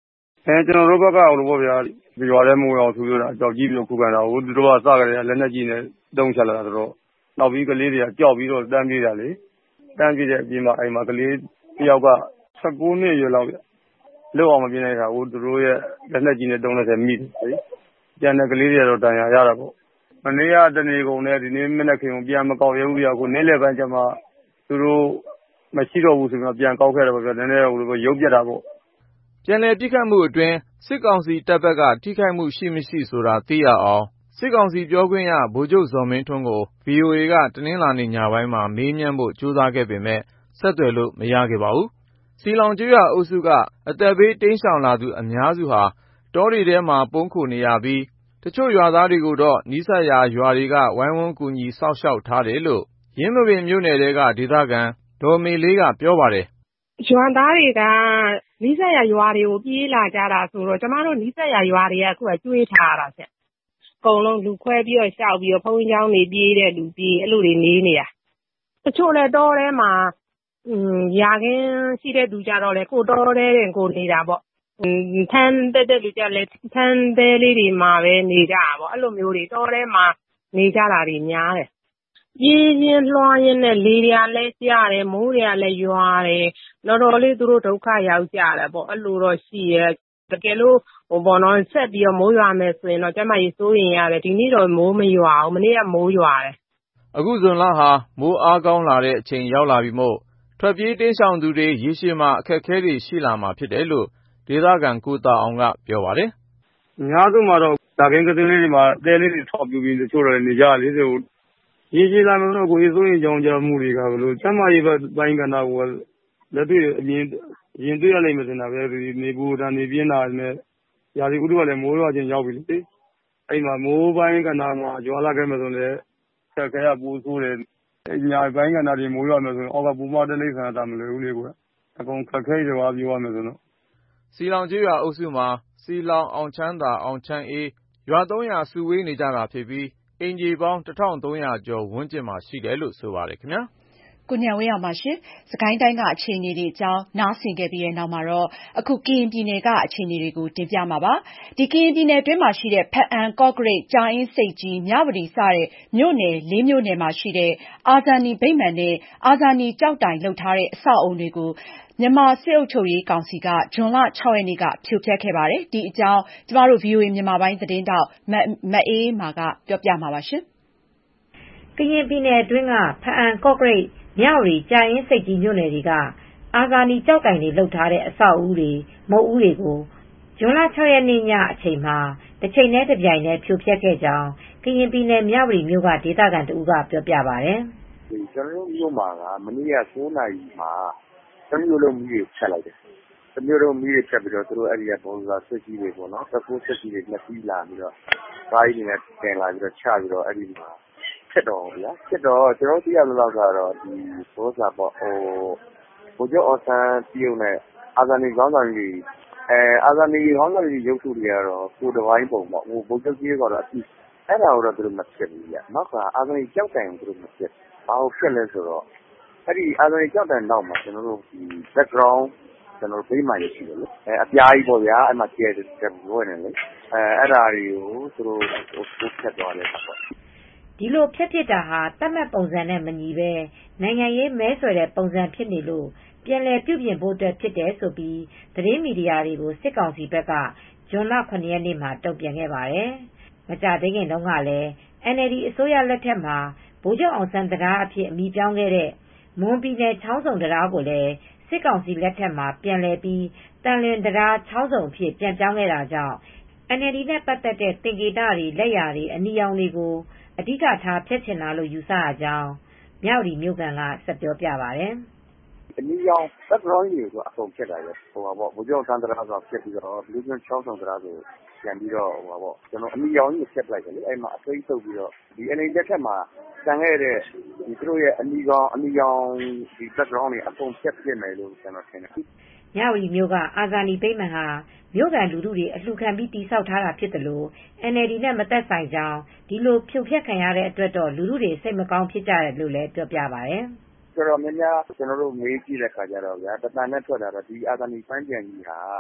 အဲကျွန်တော်တို့ဘက်ကအောင်လို့ပေါ့ဗျာရွာထဲမိုးအောင်သူတို့တာကြောက်ကြီးပြီးတော့ခုခံတာဟိုသူတို့ကစကြတယ်လက်နဲ့ကြီးနဲ့တုံးချက်လာတာတော့နောက်ပြီးကလေးတွေကကြောက်ပြီးတော့တန်းပြေးတာလေတန်းပြေးတဲ့အပြင်မှာအိမ်မှာကလေးတယောက်ကဆယ်ကိုနှစ်ရွယ်လောက်ဗျလောက်အောင်မပြေးနိုင်တာဟိုသူတို့ရဲ့လက်နဲ့ကြီးနဲ့တုံးလက်ထဲမိတယ်လေကျန်တဲ့ကလေးတွေတော့တန်ရာရတာပေါ့မနေ့ကတနေ့ကုန်နဲ့ဒီနေ့မနေ့ခင်ပြန်မကောက်ရဘူးဗျကိုနေ့လယ်ပိုင်းကျမှသူတို့မရှိတော့ဘူးဆိုတော့ပြန်ကောက်ခဲ့တယ်ပေါ့ဗျာနည်းနည်းဟိုလိုရုပ်ပြတ်တာပေါ့ပြန်လည်ပြစ်ခတ်မှုအတွင်းစစ်ကောင်စီတပ်ဘက်ကထိခိုက်မှုရှိမရှိဆိုတာသိရအောင်စစ်ကောင်စီပြောခွင့်ရဗိုလ်ချုပ်ဇော်မင်းထွန်းကို ဗွီအိုအေ ကတနင်္လာနေ့ညပိုင်းမှာမေးမြန်းဖို့ကြိုးစားခဲ့ပေမဲ့ဆက်သွယ်လို့မရခဲ့ပါဘူး။စီလောင်ကျွော်အုပ်စုကအသက်ဘေးတိမ်းရှောင်လာသူအများစုဟာတောတွေထဲမှာပုန်းခိုနေရပြီးတချို့ရွာသားတွေကိုတော့နီးစပ်ရာရွာတွေကဝိုင်းဝန်းကူညီစောင့်ရှောက်ထားတယ်လို့ယင်းမာပင်မြို့နယ်ထဲကဒေသခံဒေါ်မေလေးကပြောပါတယ်။ရွာသားတွေကနီးစပ်ရာရွာတွေကိုပြေးလာကြတာဆိုတော့ကျမတို့နီးစပ်ရာရွာတွေကအခုကကျွေးထားရတာဆက်။အကုန်လုံးလူခွဲပြီးတော့ရှောက်ပြီးတော့ဘုန်းကြီးကျောင်းတွေပြေးတဲ့လူပြေးအဲ့လိုတွေနေနေတာ။တချို့လည်းတောထဲမှာอืมရာခင်းရှိတဲ့သူကြတော့လေကိုတောထဲတင်ကိုနေတာပေါ့။อืมထန်းတက်တဲ့လူကြလည်းထန်းသေးလေးတွေမှာပဲနေကြတာပေါ့။အဲ့လိုမျိုးတွေတောထဲမှာနေကြတာတွေများတယ်။ပြေးရင်းလွှားရင်းနဲ့လေတွေကလည်းကျတယ်မိုးတွေကလည်းရွာတယ်တော်တော်လေးသူတို့ဒုက္ခရောက်ကြတယ်ပေါ့အဲ့လိုတော့ရှိရဲ့တကယ်လို့ဟိုဘောနော်ဆက်ပြီးတော့မိုးရွာမယ်ဆိုရင်တော့ကျမကြီးစိုးရင်ရတယ်ဒီနေ့တော့မိုးမရွာဘူးမနေ့ကမိုးရွာတယ်အခုဇွန်လဟာမိုးအားကောင်းလာတဲ့အချိန်ရောက်လာပြီမို့ထွက်ပြေးတိမ်းရှောင်သူတွေရေရှည်မှာအခက်အခဲတွေရှိလာမှာဖြစ်တယ်လို့ဒေသခံကိုတာအောင်ကပြောပါတယ်အများစုမှာတော့ဒါကင်းကလေးတွေမှာတဲလေးတွေထောက်ပြပြီးတချို့တော့နေကြလေဆိုရေရှည်လာမယ်တော့ကိုယ်စိုးရင်ကြောင်းကြမှုတွေကဘလို့ကျမကြီးပဲပိုင်းကနာကိုလက်တွေ့အရင်ရင်တွေ့ရလိမ့်မယ်ထင်တာပဲဒီနေပူတာနေပြင်းတာနဲ့ရာသီဥတုကလည်းမိုးရွာခြင်းရောက်ပြီလေအဲ့မှာမိုးပိုင်းကနာမှာရွာလာခဲ့မယ်ဆိုလည်းဆက်ခဲရပူဆိုးတယ်ညာပိုင်းကနာတွေမိုးရွာမယ်ဆိုရင်အောက်ကပူမတဲ့လိမ့်ဆန်တာမလွယ်ဘူးလေကွာအကုန်ခက်ခဲရွာပြောရမယ်ဆိုတော့စီလောင်ကျွော်အုပ်စုမှာစီလောင်အောင်ချမ်းသာအောင်ချမ်းအေးရွာသုံးရာစုဝေးနေကြတာဖြစ်ပြီးအင်ဂျီပေါင်းတစ်ထောင်သုံးရာကျော်ဝန်းကျင်မှာရှိတယ်လို့ဆိုပါတယ်ခင်ဗျာကိုဉာဏ်ဝင်းအောင်ပါရှင်စကိုင်းတိုင်းကအခြေအနေတွေအကြောင်းနားဆင်ခဲ့ပြီးတဲ့နောက်မှာတော့အခုကရင်ပြည်နယ်ကအခြေအနေတွေကိုတင်ပြမှာပါဒီကရင်ပြည်နယ်တွင်းမှာရှိတဲ့ဖက်အံကော့ဂရိတ်ကြာအင်းစိတ်ကြီးမြဝတီစတဲ့မြို့နယ်လေးမြို့နယ်မှာရှိတဲ့အာဇာနည်ဗိမာန်နဲ့အာဇာနည်ကြောက်တိုင်လှုပ်ထားတဲ့အဆောက်အုံတွေကိုမြန်မာစစ်အုပ်ချုပ်ရေးကောင်စီကဇွန်လ၆ရက်နေ့ကဖြိုဖျက်ခဲ့ပါတယ်ဒီအကြောင်းကျမတို့ ဗွီအိုအေ မြန်မာပိုင်းသတင်းတောက်မအေးမာကပြောပြမှာပါရှင်ကရင်ပြည်နယ်အတွင်းကဖက်အံကော့ဂရိတ်မြဝတီကြာအင်းစိတ်ကြီးမြို့နယ်တွေကအာဇာနည်ကြောက်တိုင်တွေလှုပ်ထားတဲ့အဆောက်အဦတွေမုတ်ဦးတွေကိုဇွန်လ၆ရက်နေ့ညအချိန်မှာတစ်ချိန်နဲ့တစ်ပြိုင်တည်းဖြိုဖျက်ခဲ့ကြောင်းကရင်ပြည်နယ်မြဝတီမြို့ကဒေသခံတဦးကပြောပြပါတယ်။ကျွန်တော်တို့မြို့မှာကမနေ့က၉နာရီမှာတမျိုးလုံးမီးတွေဖြတ်လိုက်တယ်။တမျိုးလုံးမီးတွေဖြတ်ပြီးတော့သူတို့အဲ့ဒီကဘုံစာစစ်ကြီးတွေပေါ့နော်။တကူစစ်ကြီးတွေနှစ်စီးလာပြီးတော့ဘားကြီးတွေနဲ့တင်လာပြီးတော့ချပြီးတော့အဲ့ဒီမှာဖြစ်တော့ဗျာဖြစ်တော့ကျွန်တော်သိရလို့ကတော့ဒီဘောစာပေါ့ဟိုဘိုးကျော်အောင်ဆန်းတရုတ်နဲ့အာဇာနည်ကောင်းဆောင်ကြီးအဲအာဇာနည်ကောင်းဆောင်ကြီးရုပ်ထုတွေကတော့ကိုတဝိုင်းပုံပေါ့ဟိုဘိုးကျော်ကြီးကတော့အပြီးအဲ့ဒါတော့သူတို့မဖြစ်ဘူးဗျာနောက်ကအာဇာနည်ကြောက်တိုင်ကိုသူတို့မဖြစ်ဘာလို့ဖြစ်လဲဆိုတော့အဲ့ဒီအာဇာနည်ကြောက်တိုင်နောက်မှာကျွန်တော်တို့ဒီ background ကျွန်တော်ပေးမှရရှိတယ်လေအဲအပြားကြီးပေါ့ဗျာအဲ့မှာကျဲတယ်ပြောနေလေအဲအဲ့ဒါတွေကိုသူတို့ဟိုဖြတ်သွားတယ်ပေါ့ဒီလိုဖြတ်ဖြစ်တာဟာတတ်မှတ်ပုံစံနဲ့မညီပဲနိုင်ငံရေးမဲဆွယ်တဲ့ပုံစံဖြစ်နေလို့ပြန်လည်ပြုပြင်ဖို့အတွက်ဖြစ်တယ်ဆိုပြီးသတင်းမီဒီယာတွေကိုစစ်ကောင်စီဘက်ကဇွန်လ၇ရက်နေ့မှာတုံ့ပြန်ခဲ့ပါတယ်။မကြသေးခင်တုန်းကလည်း အန် အယ် ဒီ အစိုးရလက်ထက်မှာဗိုလ်ချုပ်အောင်ဆန်းတရားအဖြစ်အမည်ပြောင်းခဲ့တဲ့မွန်ပြည်နယ်ချောင်းဆုံတရားကိုလည်းစစ်ကောင်စီလက်ထက်မှာပြန်လည်ပြီးတန်လွင်တရားချောင်းဆုံအဖြစ်ပြန်ပြောင်းခဲ့တာကြောင့် အန် အယ် ဒီ နဲ့ပတ်သက်တဲ့သင်္ကေတတွေလက်ရာတွေအနီရောင်တွေကိုအဓိကထားဖျက်ချင်တာလို့ယူဆရကြောင်းမြဝတီမြို့ကန်ကဆက်ပြောပြပါတယ်။အနီရောင် background ကြီးကိုအကုန်ဖျက်တာပဲဟိုပါပေါ့ဘုရားဆန်းတရားဆိုဖျက်ပြီးတော့လူမျိုးချောင်းဆောင်တရားကိုပြန်ပြီးတော့ဟိုပါပေါ့ကျွန်တော်အနီရောင်ကြီးဖျက်လိုက်တယ်လေအဲ့မှာအသိဆုပ်ပြီးတော့ဒီအနေလက်ထက်မှာဆန်ခဲ့တဲ့ဒီသူတို့ရဲ့အနီကောင်အနီရောင်ဒီ background တွေအကုန်ဖျက်ပြစ်မယ်လို့ကျွန်တော်ထင်တယ်။မြဝတီမြို့ကအာဇာနည်ဗိမာန်ဟာမြို့ကန်လူထုတွေအလှခံပြီးတိစောက်ထားတာဖြစ်တယ်လို့ အန် အယ် ဒီ နဲ့မသက်ဆိုင်ကြောင်းဒီလိုဖြိုဖျက်ခံရတဲ့အတွက်တော့လူထုတွေစိတ်မကောင်းဖြစ်ကြတယ်လို့လည်းပြောပြပါတယ်။ဆိုတော့များများကျွန်တော်တို့မေးကြည့်တဲ့ခါကျတော့ဗျာတတန်နဲ့ထွက်လာတော့ဒီအာဇာနည်ပန်းပြန်ကြီးဟာ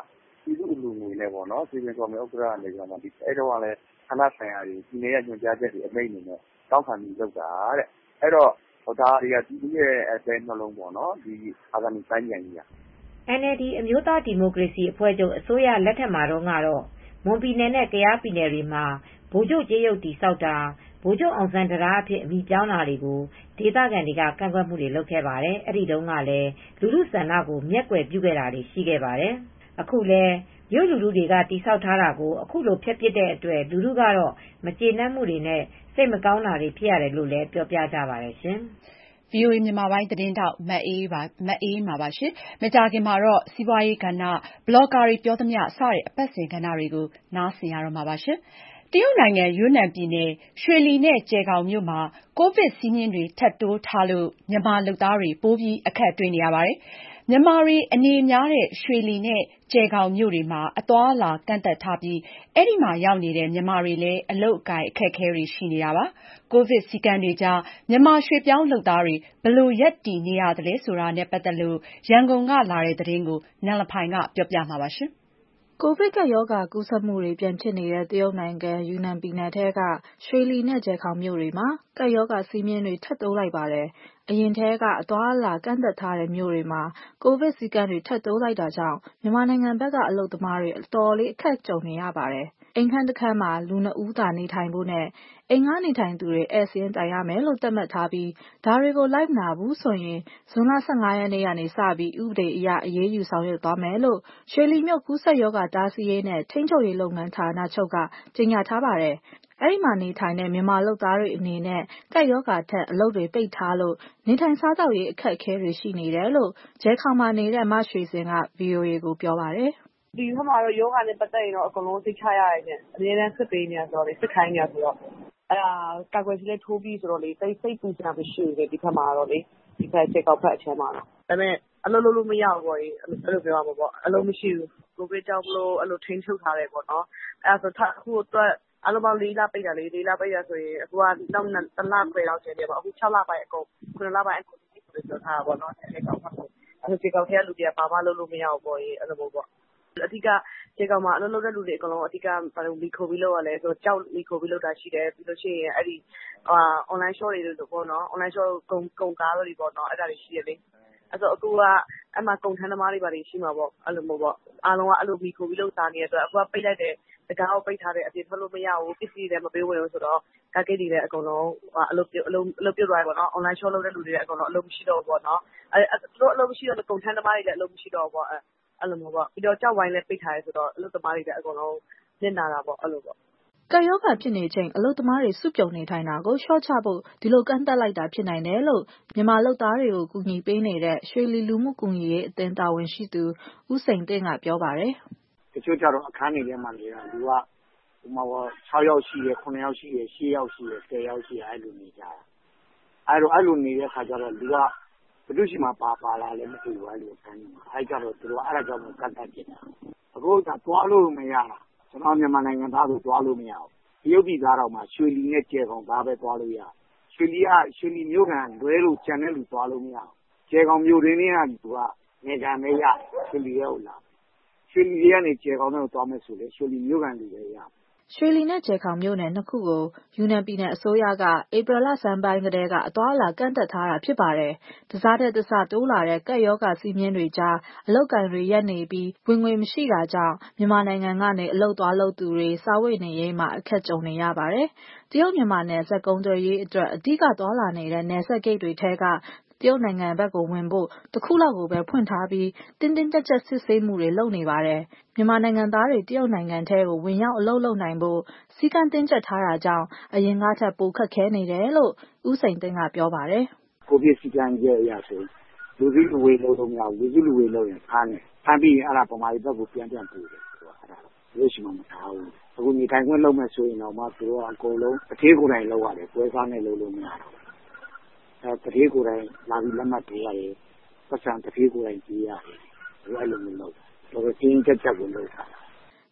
ပြည်သူ့လူငွေနဲ့ပေါ့နော်စီမံကော်မတီဥက္ကဋ္ဌကနေပြီးတော့ဒီအဲ့တော့ကလည်းဌာနဆိုင်ရာတွေဒီနေ့ကညွှန်ကြားချက်တွေအမိန့်တွေနဲ့တောင်းခံပြီးလုပ်တာတဲ့အဲ့တော့ဟိုဒါတွေကပြည်သူရဲ့အသေးနှလုံးပေါ့နော်ဒီအာဂန်တိုင်းပြည်ကြီးအန်အယ်လ်ဒီ အမျိုးသားဒီမိုကရေစီအဖွဲ့ချုပ်အစိုးရလက်ထက်မှာတော့ကတော့မွန်ပြည်နယ်နဲ့ကယားပြည်နယ်တွေမှာဗိုလ်ချုပ်ကြေးရုပ်တည်ဆောက်တာဗိုလ်ချုပ်အောင်ဆန်းတရားအဖြစ်အမည်ပြောင်းတာတွေကိုဒေသခံတွေကကန့်ကွက်မှုတွေလုပ်ခဲ့ပါတယ်။အဲ့ဒီတုန်းကလည်းလူလူဆန္ဒကိုမျက်ကွယ်ပြုခဲ့တာတွေရှိခဲ့ပါတယ်။အခုလည်းမြို့လူလူတွေကတည်ဆောက်ထားတာကိုအခုလိုဖျက်ပစ်တဲ့အတွက်လူလူကတော့မကျေနပ်မှုတွေနဲ့စိတ်မကောင်းတာတွေဖြစ်ရတယ်လို့လည်းပြောပြကြပါတယ်ရှင်။ဗွီအိုအေမြန်မာပိုင်းသတင်းထောက်မအေးအေးမာပါရှင်။မကြာခင်မှာတော့စီးပွားရေးကဏ္ဍဘလော့ဂါတွေပြောသမျှစတဲ့အပတ်စဉ်ကဏ္ဍတွေကိုနားဆင်ရတော့မှာပါရှင်။တရုတ်နိုင်ငံယူနန်ပြည်နယ်ရွှေလီနဲ့ကျယ်ဂေါင်မြို့မှာကိုဗစ်စည်းမျဉ်းတွေထပ်တိုးထားလို့မြန်မာလုပ်သားတွေပိုပြီးအခက်တွေ့နေရပါတယ်။မြန်မာတွေအနေများတဲ့ရွှေလီနဲ့ကျယ်ဂေါင်မြို့တွေမှာအသွားအလာကန့်သတ်ထားပြီးအဲဒီမှာရောက်နေတဲ့မြန်မာတွေလည်းအလုပ်အကိုင်အခက်အခဲတွေရှိနေတာပါ။ကိုဗစ်စည်းကမ်းတွေကြားမြန်မာရွှေ့ပြောင်းလုပ်သားတွေဘယ်လိုရပ်တည်နေရသလဲဆိုတာနဲ့ပတ်သက်လို့ရန်ကုန်ကလာတဲ့သတင်းကိုနန်လဖိုင်ကပြောပြမှာပါရှင်။ကိုဗစ်ကပ်ရောဂါကူးစက်မှုတွေပြန်ဖြစ်နေတဲ့တရုတ်နိုင်ငံယူနန်ပြည်နယ်ထဲကရွှေလီနဲ့ကျယ်ဂေါင်မြို့တွေမှာကပ်ရောဂါစည်းမျဉ်းတွေထပ်တိုးလိုက်ပါတယ်။အရင်ထဲကအသွားအလာကန့်သတ်ထားတဲ့မြို့တွေမှာကိုဗစ်စည်းကမ်းတွေထပ်တိုးလိုက်တာကြောင့်မြန်မာနိုင်ငံဘက်ကအလုပ်သမားတွေအတော်လေးအခက်ကြုံနေရပါတယ်။အိမ်ခန်းတစ်ခန်းမှာလူနှစ်ဦးသာနေထိုင်ဖို့နဲ့အိမ်ငှားနေထိုင်သူတွေဧည့်စာရင်းတိုင်ရမယ်လို့သတ်မှတ်ထားပြီးဒါတွေကိုလိုက်မနာဘူးဆိုရင်ဇွန်လ ၁၅ ရက်နေ့ကနေစပြီးဥပဒေအရအရေးယူဆောင်ရွက်သွားမယ်လို့ရွှေလီမြို့ကူးစက်ရောဂါတားဆီးရေးနဲ့ထိန်းချုပ်ရေးလုပ်ငန်းဌာနချုပ်ကကြေညာထားပါတယ်။အဲဒီမှာနေထိုင်တဲ့မြန်မာလုပ်သားတွေအနေနဲ့ကပ်ရောဂါထက်အလုပ်တွေပိတ်ထားလို့နေထိုင်စားသောက်ရေးအခက်အခဲတွေရှိနေတယ်လို့ကျယ်ဂေါင်မှာနေတဲ့မရွှေစင်က ဗွီအိုအေကိုပြောပါတယ်။ "ဒီဘက်မှာတော့ရောဂါနဲ့ပတ်သက်ရင်တော့အကုန်လုံးစိတ်ချရတယ်။အမြဲတမ်းစစ်ပေးနေတာဆိုတော့စစ်ခိုင်းနေတာဆိုတော့အဲဒါကာကွယ်ဆေးလည်းထိုးပြီးဆိုတော့လေစိတ်စိတ်ပူစရာမရှိဘူးလေဒီဘက်မှာတော့လေဒီဘက်ကျယ်ဂေါင်ဘက်အချမ်းမှာတော့ဒါပေမဲ့အလုပ်လုပ်လို့မရဘူးပေါ့လေအဲ့လိုပြောရမှာပေါ့အလုပ်မရှိဘူးကိုဗစ်ကြောင့်မလို့အဲ့လိုထိန်းချုပ်ထားတယ်ပေါ့နော်အဲ့ဒါဆိုအခုအတွက်အားလုံးပေါင်းလေးလပိတ်တာလေလေးလပိတ်တာဆိုရင်အခုကနောက်တစ်လခွဲလောက်ကျန်တယ်ပေါ့အခု၆လပိုင်းအကုန်ခုနှစ်လပိုင်းအကုန်ပြီးဆိုပြောထားတာပေါ့နော်ကျယ်ဂေါင်ဘက်ကိုအဲ့ကျယ်ဂေါင်ထဲကလူတွေကဘာမှလုပ်လို့မရဘူးပေါ့လေအဲ့လိုမျိုးပေါ့အဓိကကျယ်ဂေါင်မှာအလုပ်လုပ်တဲ့လူတွေအကုန်လုံးအဓိကဘာလို့လီခိုပြီးလုပ်ရလဲဆိုတော့ကြောက်လီခိုပြီးလုပ်တာရှိတယ်ပြီးလို့ရှိရင်အဲ့ဒီအာ online shop တွေလို့ပေါ့နော် online shop ကုန်ကုန်ကားတွေပေါ့နော်အဲ့ဒါတွေရှိရလေအဲ့ဆိုအခုကအဲ့မှာကုန်ထမ်းသမားတွေပါတွေရှိမှာပေါ့အဲ့လိုမျိုးပေါ့အားလုံးကအဲ့လိုလီခိုပြီးလုပ်စားနေတဲ့အတွက်အခုကပိတ်လိုက်တယ်တကားကိုပိတ်ထားတယ်အပြင်ထွက်လို့မရဘူးပစ္စည်းတွေလည်းမပေးဝင်ဘူးဆိုတော့ကားဂိတ်တွေလည်းအကုန်လုံးအလုပ်အလုပ်အလုပ်ပြုတ်သွားတယ်ပေါ့နော် online shop လုပ်တဲ့လူတွေလည်းအကုန်လုံးအလုပ်မရှိတော့ဘူးပေါ့နော်အဲ့သူတို့အလုပ်မရှိတော့ကုန်ထမ်းသမားတွေလည်းအလုပ်မရှိတော့ဘူးပေါ့အဲ့လိုမျိုးပေါ့ပြီးတော့ကြောက်ဝိုင်းလည်းပိတ်ထားတယ်ဆိုတော့အလုပ်သမားတွေလည်းအကုန်လုံးနစ်နာတာပေါ့အဲ့လိုပေါ့ကပ်ရောဂါဖြစ်နေချိန်အလုပ်သမားတွေစုပြုံနေထိုင်တာကိုလျှော့ချဖို့ဒီလိုကန့်သတ်လိုက်တာဖြစ်နိုင်တယ်လို့မြန်မာလုပ်သားတွေကိုကူညီပေးနေတဲ့ရွှေလီလူမှုကူညီရေးအသင်းတာဝန်ရှိသူဦးစိန်တင့်ကပြောပါတယ်။တချို့ကြတော့အခန်းတွေထဲမှာနေတာလူကဟိုမှာ၆ယောက်ရှိတယ်9ယောက်ရှိတယ်10ယောက်ရှိတယ်10ယောက်ရှိတယ်အဲ့လိုနေကြတာအဲ့လိုအဲ့လိုနေတဲ့ခါကျတော့လူကဘယ်သူရှိမှပါပါလာလည်းမသိဘူးအဲ့လိုအခန်းတွေမှာအဲ့ကြတော့သူတို့အဲ့ဒါကြောင့်ကန့်သတ်နေတာအခုကသွားလို့မရတာကျွန်တော်မြန်မာနိုင်ငံသားဆိုသွားလို့မရဘူးတရုတ်ပြည်သားတော်မှာရွှေလီနဲ့ကျယ်ဂေါင်သားပဲသွားလို့ရရွှေလီကရွှေလီမြို့ခံလွဲလို့ကျန်တဲ့လူသွားလို့မရဘူးကျယ်ဂေါင်မြို့ရင်းနဲ့ကလူကနေခံမဲရရွှေလီရဲ့ဟုတ်လားရွှေလီကနေကျယ်ဂေါင်နဲ့သွားမယ်ဆိုလေရွှေလီမြို့ခံလူပဲရရွှေလီနဲ့ကျယ်ဂေါင်မြို့နယ်နှစ်ခုကိုယူနန်ပြည်နယ်အစိုးရကဧပြီလဆန်းပိုင်းကတည်းကအသွားအလာကန့်သတ်ထားတာဖြစ်ပါတယ်။တစားတဲ့တစားတိုးလာတဲ့ကပ်ရောဂါစည်းမျဉ်းတွေကြားအလုပ်ကိုင်တွေရပ်နေပြီးဝင်ငွေမရှိတာကြောင့်မြန်မာနိုင်ငံကနေအလုပ်သွားလုပ်သူတွေစားဝတ်နေရေးမှာအခက်ကြုံနေရပါတယ်။တရုတ်မြန်မာနယ်စပ်ကုန်သွယ်ရေးအတွက်အဓိကသွားလာနေတဲ့နယ်စပ်ဂိတ်တွေထဲကတရုတ်နိုင်ငံဘက်ကိုဝင်ဖို့တစ်ခုလောက်ကိုပဲဖွင့်ထားပြီးတင်းတင်းကြပ်ကြပ်စစ်ဆေးမှုတွေလုပ်နေပါတယ်။မြန်မာနိုင်ငံသားတွေတရုတ်နိုင်ငံထဲကိုဝင်ရောက်အလုပ်လုပ်နိုင်ဖို့စည်းကမ်းတင်းကျပ်ထားတာကြောင့်အရင်ကထက်ပိုခက်ခဲနေတယ်လို့ဦးစိန်သိန်းကပြောပါတယ်။ကိုဗစ်စည်းကမ်းရဲ့အရာဆိုလူစုလူဝေးလုပ်လို့မရဘူးလူစုလူဝေးလုပ်ရင်ဖမ်းတယ်ဖမ်းပြီးရင်အဲ့ဒါပုံမှန်ဘက်ကိုပြန်ပြန်ပို့တယ်ဆိုတော့အဲ့ဒါလို့ရှိမှမထားဘူးအခုနေထိုင်ခွင့်လုပ်မယ်ဆိုရင်တော့မှသူတို့ကအကုန်လုံးတစ်သေးကိုယ်တိုင်လုပ်ရတယ်ပွဲစားနဲ့လုပ်လို့မရဘူးအဲတတိကိုယ်တိုင်လာပြီးလက်မှတ်ထိုးရတယ်ပတ်စံတတိကိုယ်တိုင်ကြည့်ရတယ်အဲ့လိုမျိုးလုပ်တော့တင်းကြပ်ကြပ်ကိုလုပ်တာ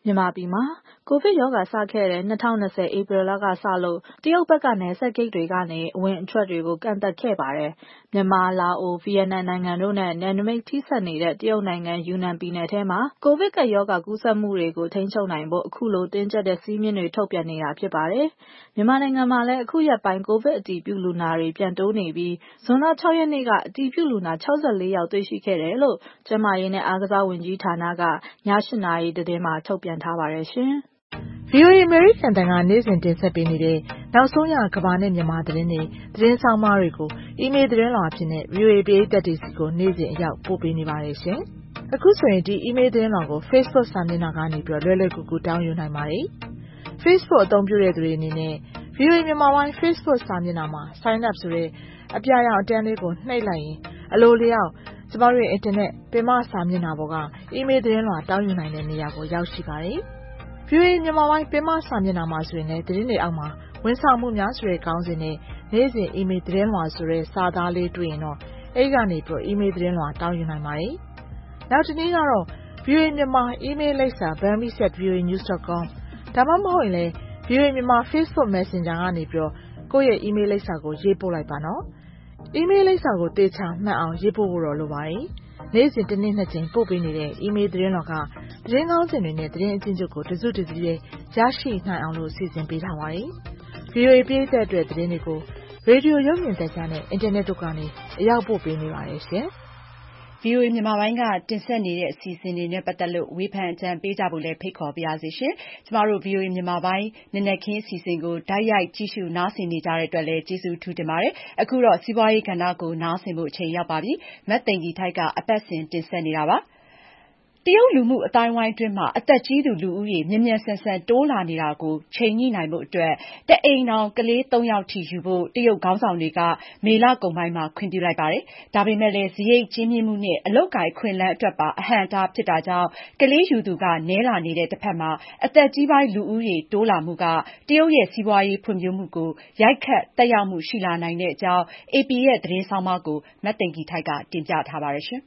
မြန်မာပြည်မှာကိုဗစ်ရောဂါစခဲ့တဲ့၂၀၂၀ဧပြီလကစလို့တရုတ်ဘက်ကနယ်စပ်ဂိတ်တွေကနေအဝင်အထွက်တွေကိုကန့်သတ်ခဲ့ပါတယ်။မြန်မာ၊လာအို၊ဗီယက်နမ်နိုင်ငံတို့နဲ့နယ်နိမိတ်ထိစပ်နေတဲ့တရုတ်နိုင်ငံယူနန်ပြည်နယ်ထဲမှာကိုဗစ်ကပ်ရောဂါကူးစက်မှုတွေကိုထိန်းချုပ်နိုင်ဖို့အခုလိုတင်းကျပ်တဲ့စည်းမျဉ်းတွေထုတ်ပြန်နေတာဖြစ်ပါတယ်။မြန်မာနိုင်ငံမှာလည်းအခုရက်ပိုင်းကိုဗစ်အတည်ပြုလူနာတွေပြန်တိုးနေပြီးဇွန်လ၆ရက်နေ့ကအတည်ပြုလူနာ၆၄ယောက်တွေ့ရှိခဲ့တယ်လို့ကျန်းမာရေးနဲ့အားကစားဝန်ကြီးဌာနကည၈နာရီသတင်းမှာထုတ်ပြန်ထားပါတယ်ရှင်။ ဗွီအိုအေ အမေရိကန်အသံကနေ့စဉ်တင်ဆက်ပေးနေတဲ့နောက်ဆုံးရကမ္ဘာနဲ့မြန်မာသတင်းတွေသတင်းဆောင်မတွေကိုအီးမေးလ်သတင်းလွှာအဖြစ်နဲ့ ဗွီအိုအေ ပရိသတ်တွေဆီကိုနေ့စဉ်အရောက်ပို့ပေးနေပါတယ်ရှင်။အခုဆိုရင်ဒီအီးမေးလ်သတင်းလွှာကို Facebook စာမျက်နှာကနေပြီးလွယ်လွယ်ကူကူတောင်းယူနိုင်ပါတယ်။ Facebook အသုံးပြုတဲ့သူတွေအနေနဲ့ ဗွီအိုအေမြန်မာပိုင်း Facebook စာမျက်နှာမှာ Sign up ဆိုတဲ့အပြာရောင်အတန်းလေးကိုနှိပ်လိုက်ရင်အလိုလျောက်ကျမတို့ရဲ့အင်တာနက်ပင်မစာမျက်နှာပေါ်ကအီးမေးလ်သတင်းလွှာတောင်းယူနိုင်တဲ့နေရာကိုရောက်ရှိပါတယ်။ ဗွီအိုအေမြန်မာပိုင်းပင်မစာမျက်နှာမှာဆိုရင်လည်းသတင်းတွေအောက်မှာဝန်ဆောင်မှုများဆိုတဲ့ခေါင်းစဉ်နဲ့နေ့စဉ်အီးမေးလ်သတင်းလွှာဆိုတဲ့စာသားလေးတွေ့ရင်တော့အဲဒီကနေပြီးအီးမေးလ်သတင်းလွှာတောင်းယူနိုင်ပါတယ်။နောက်တစ်နည်းကတော့ ဗွီအိုအေမြန်မာအီးမေးလ်လိပ်စာ burmese at voa news dot com ဒါမှမဟုတ်ရင်လည်း ဗွီအိုအေမြန်မာ Facebook Messenger ကနေပြီးတော့ကိုယ့်ရဲ့အီးမေးလ်လိပ်စာကိုရေးပို့လိုက်ပါနော်။အီးမေးလ်လိပ်စာကိုသေချာမှတ်အောင်ရေးပို့ဖို့တော့လိုပါတယ်။နေ့စဉ်တစ်နေ့နှစ်ကြိမ်ပို့ပေးနေတဲ့အီးမေးလ်သတင်းလွှာကသတင်းကောင်းစဉ်တွေနဲ့သတင်းအချင်းချုပ်ကိုတစုတစည်းပဲရရှိနိုင်အောင်လို့စီစဉ်ပေးထားပါတယ်။ ဗွီအိုအေပြည်သက်အတွက်သတင်းတွေကိုရေဒီယိုရုပ်မြင်သံကြားနဲ့အင်တာနက်တို့ကနေအရောက်ပို့ပေးနေပါတယ်ရှင်။ဗွီအိုအေမြန်မာပိုင်းကတင်ဆက်နေတဲ့အစီအစဉ်တွေနဲ့ပတ်သက်လို့ဝေဖန်အကြံပေးကြဖို့လည်းဖိတ်ခေါ်ပါရစေရှင်။ကျမတို့ ဗွီအိုအေမြန်မာပိုင်းနံနက်ခင်းအစီအစဉ်ကိုတိုက်ရိုက်ကြည့်ရှုနားဆင်နေကြတဲ့အတွက်လည်းကျေးဇူးထူးတင်ပါတယ်။အခုတော့စီးပွားရေးကဏ္ဍကိုနားဆင်ဖို့အချိန်ရောက်ပါပြီ။မသိင်္ဂီထိုက်ကအပတ်စဉ်တင်ဆက်နေတာပါ။တရုတ်လူမှုအသိုင်းအဝိုင်းအတွင်းမှာအသက်ကြီးသူလူဦးရေမြန်မြန်ဆန်ဆန်တိုးလာနေတာကိုချိန်ညှိနိုင်ဖို့အတွက်တအိမ်ထောင်ကလေးသုံးယောက်ထိယူဖို့တရုတ်ခေါင်းဆောင်တွေကမေလကုန်ပိုင်းမှာခွင့်ပြုလိုက်ပါတယ်။ဒါပေမဲ့လည်းစရိတ်ကြီးမြင့်မှုနဲ့အလုပ်အကိုင်အခွင့်အလမ်းအတွက်ပါအဟန့်အတားဖြစ်တာကြောင့်ကလေးယူသူကနည်းလာနေတဲ့တစ်ဖက်မှာအသက်ကြီးပိုင်းလူဦးရေတိုးလာမှုကတရုတ်ရဲ့စီးပွားရေးဖွံ့ဖြိုးမှုကိုရိုက်ခတ်သက်ရောက်မှုရှိလာနိုင်တဲ့အကြောင်း အေပီ ရဲ့သတင်းဆောင်းပါးကိုမသိင်္ဂီထိုက်ကတင်ပြထားပါတယ်ရှင်။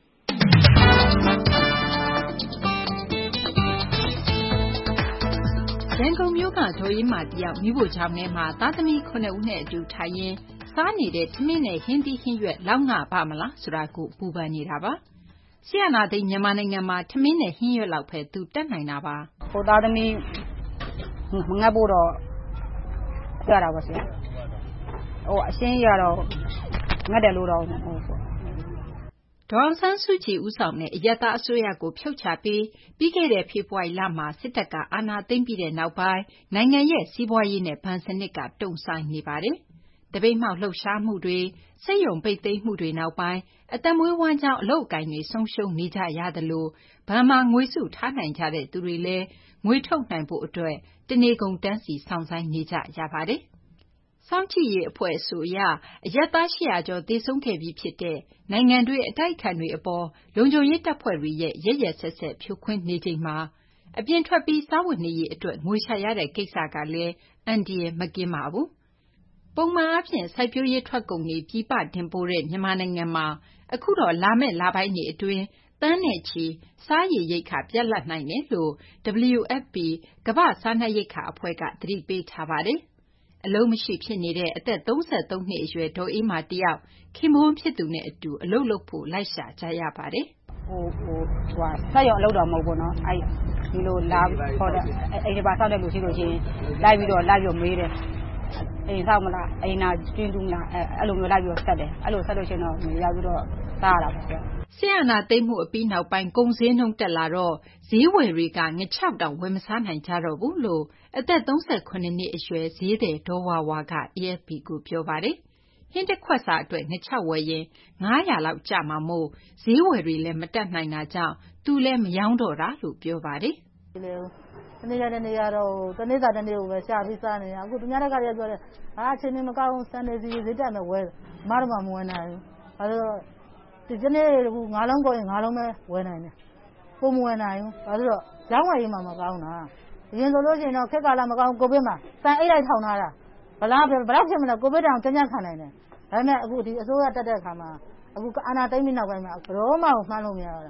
ရန်ကုန်မြို့ကဒေါ်အေးမာတယောက်မီးဖိုချောင်းထဲမှာသားသမီးခုနှစ်ဦးနဲ့အတူထိုင်ရင်းစားနေတဲ့ထမင်းနဲ့ဟင်းသီးဟင်းရွက်လောက်ငပါမလားဆိုတာကိုပူပန်နေတာပါ။စစ်အာဏာသိမ်းမြန်မာနိုင်ငံမှာထမင်းနဲ့ဟင်းရွက်လောက်ပဲသူတတ်နိုင်တာပါ။ဟိုသားသမီးမငတ်ဖို့တော့ကြတာပါဆရာ။ဟိုအရှင်းရတော့ငတ်တယ်လို့တော့ဟိုဒေါ်အောင်ဆန်းစုကြည်ဦးဆောင်တဲ့အရပ်သားအစိုးရကိုဖြုတ်ချပြီးပြီးခဲ့တဲ့ဖေဖော်ဝါရီလမှာစစ်တပ်ကအာဏာသိမ်းပြီးတဲ့နောက်ပိုင်းနိုင်ငံရဲ့စီးပွားရေးနဲ့ဘဏ်စနစ်ကတုံ့ဆိုင်းနေပါတယ်။တပိတ်မှောက်လှုပ်ရှားမှုတွေစက်ရုံပိတ်သိမ်းမှုတွေနောက်ပိုင်းအသက်မွေးဝမ်းကြောင်းအလုပ်အကိုင်တွေဆုံးရှုံးနေကြရသလိုဘဏ်မှာငွေစုထားနိုင်ကြတဲ့သူတွေလည်းငွေထုတ်နိုင်ဖို့အတွက်တနေကုန်တန်းစီစောင့်ဆိုင်းနေကြရပါတယ်။စောင့်ကြည့်ရေးအဖွဲ့အဆိုအရအရပ်သား၈၀၀ကျော်သေဆုံးခဲ့ပြီးဖြစ်တဲ့နိုင်ငံတွင်းအတိုက်အခံတွေအပေါ်လုံခြုံရေးတပ်ဖွဲ့တွေရဲ့ရက်ရက်စက်စက်ဖြိုခွင်းနေချိန်မှာအပြင်ထွက်ပြီးစားဝတ်နေရေးအတွက်ငွေရှာရတဲ့ကိစ္စကလည်းအန္တရာယ်မကင်းပါဘူး။ပုံမှန်အားဖြင့်စိုက်ပျိုးရေးထွက်ကုန်တွေပြည်ပတင်ပို့တဲ့မြန်မာနိုင်ငံမှာအခုတော့လာမယ့်လပိုင်းတွေအတွင်းသန်းနဲ့ချီစားရေရိက္ခာပြတ်လပ်နိုင်တယ်လို့ ဒဗလျူ အက်ဖ် ပီ ကမ္ဘာ့စားနပ်ရိက္ခာအဖွဲ့ကသတိပေးထားပါတယ်။အလုပ်မရှိဖြစ်နေတဲ့အသက်သုံးဆယ့်သုံးနှစ်အရွယ်ဒေါ်အေးမာတယောက်ခင်ပွန်းဖြစ်သူနဲ့အတူအလုပ်လုပ်ဖို့လိုက်ရှာကြရပါတယ်။ဟိုဟိုဟိုစက်ရုံအလုပ်တော်မဟုတ်ဘူးနော်။အဲ့ဒီလိုလာခေါ်တဲ့အိမ်ဒီပါဆောက်တဲ့လူရှိလို့ချင်းလိုက်ပြီးတော့လိုက်ပြီးမေးတယ်။အိမ်ဆောက်မလားအိမ်နာကျွင်းတူးမလားအဲ့အဲ့လိုမျိုးလိုက်ပြီးတော့ဆက်တယ်။အဲ့လိုဆက်လို့ချင်းတော့ရောက်ပြီးတော့စားရတာပေါ့ဆရာ။ဆရာနာသိမ်းမှုအပြီးနောက်ပိုင်းကုန်စည်နှုန်းတက်လာတော့ဈေးဝယ်တွေကငချောက်တောင်ဝယ်မစားနိုင်ကြတော့ဘူးလို့အသက်သုံးဆယ့်ခုနှစ်နှစ်အရွယ်ဈေးသည်ဒေါ်ဝါဝါက အေအက်ဖ်ပီ ကိုပြောပါတယ်။ဟင်းတစ်ခွက်စာအတွက်ငချောက်ဝယ်ရင်ငါးရာလောက်ကျမှာမို့ဈေးဝယ်တွေလည်းမတက်နိုင်တာကြောင့်သူလည်းမရောင်းတော့တာလို့ပြောပါတယ်။တနေ့ရတဲ့နေ့ကတော့တနေ့စာတနေ့ကိုပဲရှာပြီးစားနေရအခုသူများတက်ကလည်းပြောတယ်ဟာအချိန်မကောင်းစံနေစီဈေးတက်မယ်ဝယ်မတော်မှမဝယ်နိုင်ဘူးအဲတော့ဒီကနေ့ကငါးလုံးကိုရင်ငါးလုံးပဲဝယ်နိုင်တယ်ပုံမဝယ်နိုင်ဘူးဘာလို့တော့ရောင်းဝယ်ရေးမှမကောင်းတာအရင်ဆိုလို့ရှိရင်တော့ခက်ကာလမကောင်းကိုဗစ်မှာတန်အိတ်လိုက်ထောင်ထားတာဘလားဘယ်တော့ဖြစ်မလဲကိုဗစ်တောင်ကြမ်းကြမ်းခံနိုင်တယ်ဒါပေမဲ့အခုဒီအစိုးရတက်တဲ့အခါမှာအခုအာဏာသိမ်းပြီးနောက်ပိုင်းမှာဘယ်တော့မှမှန်းလို့မရတော့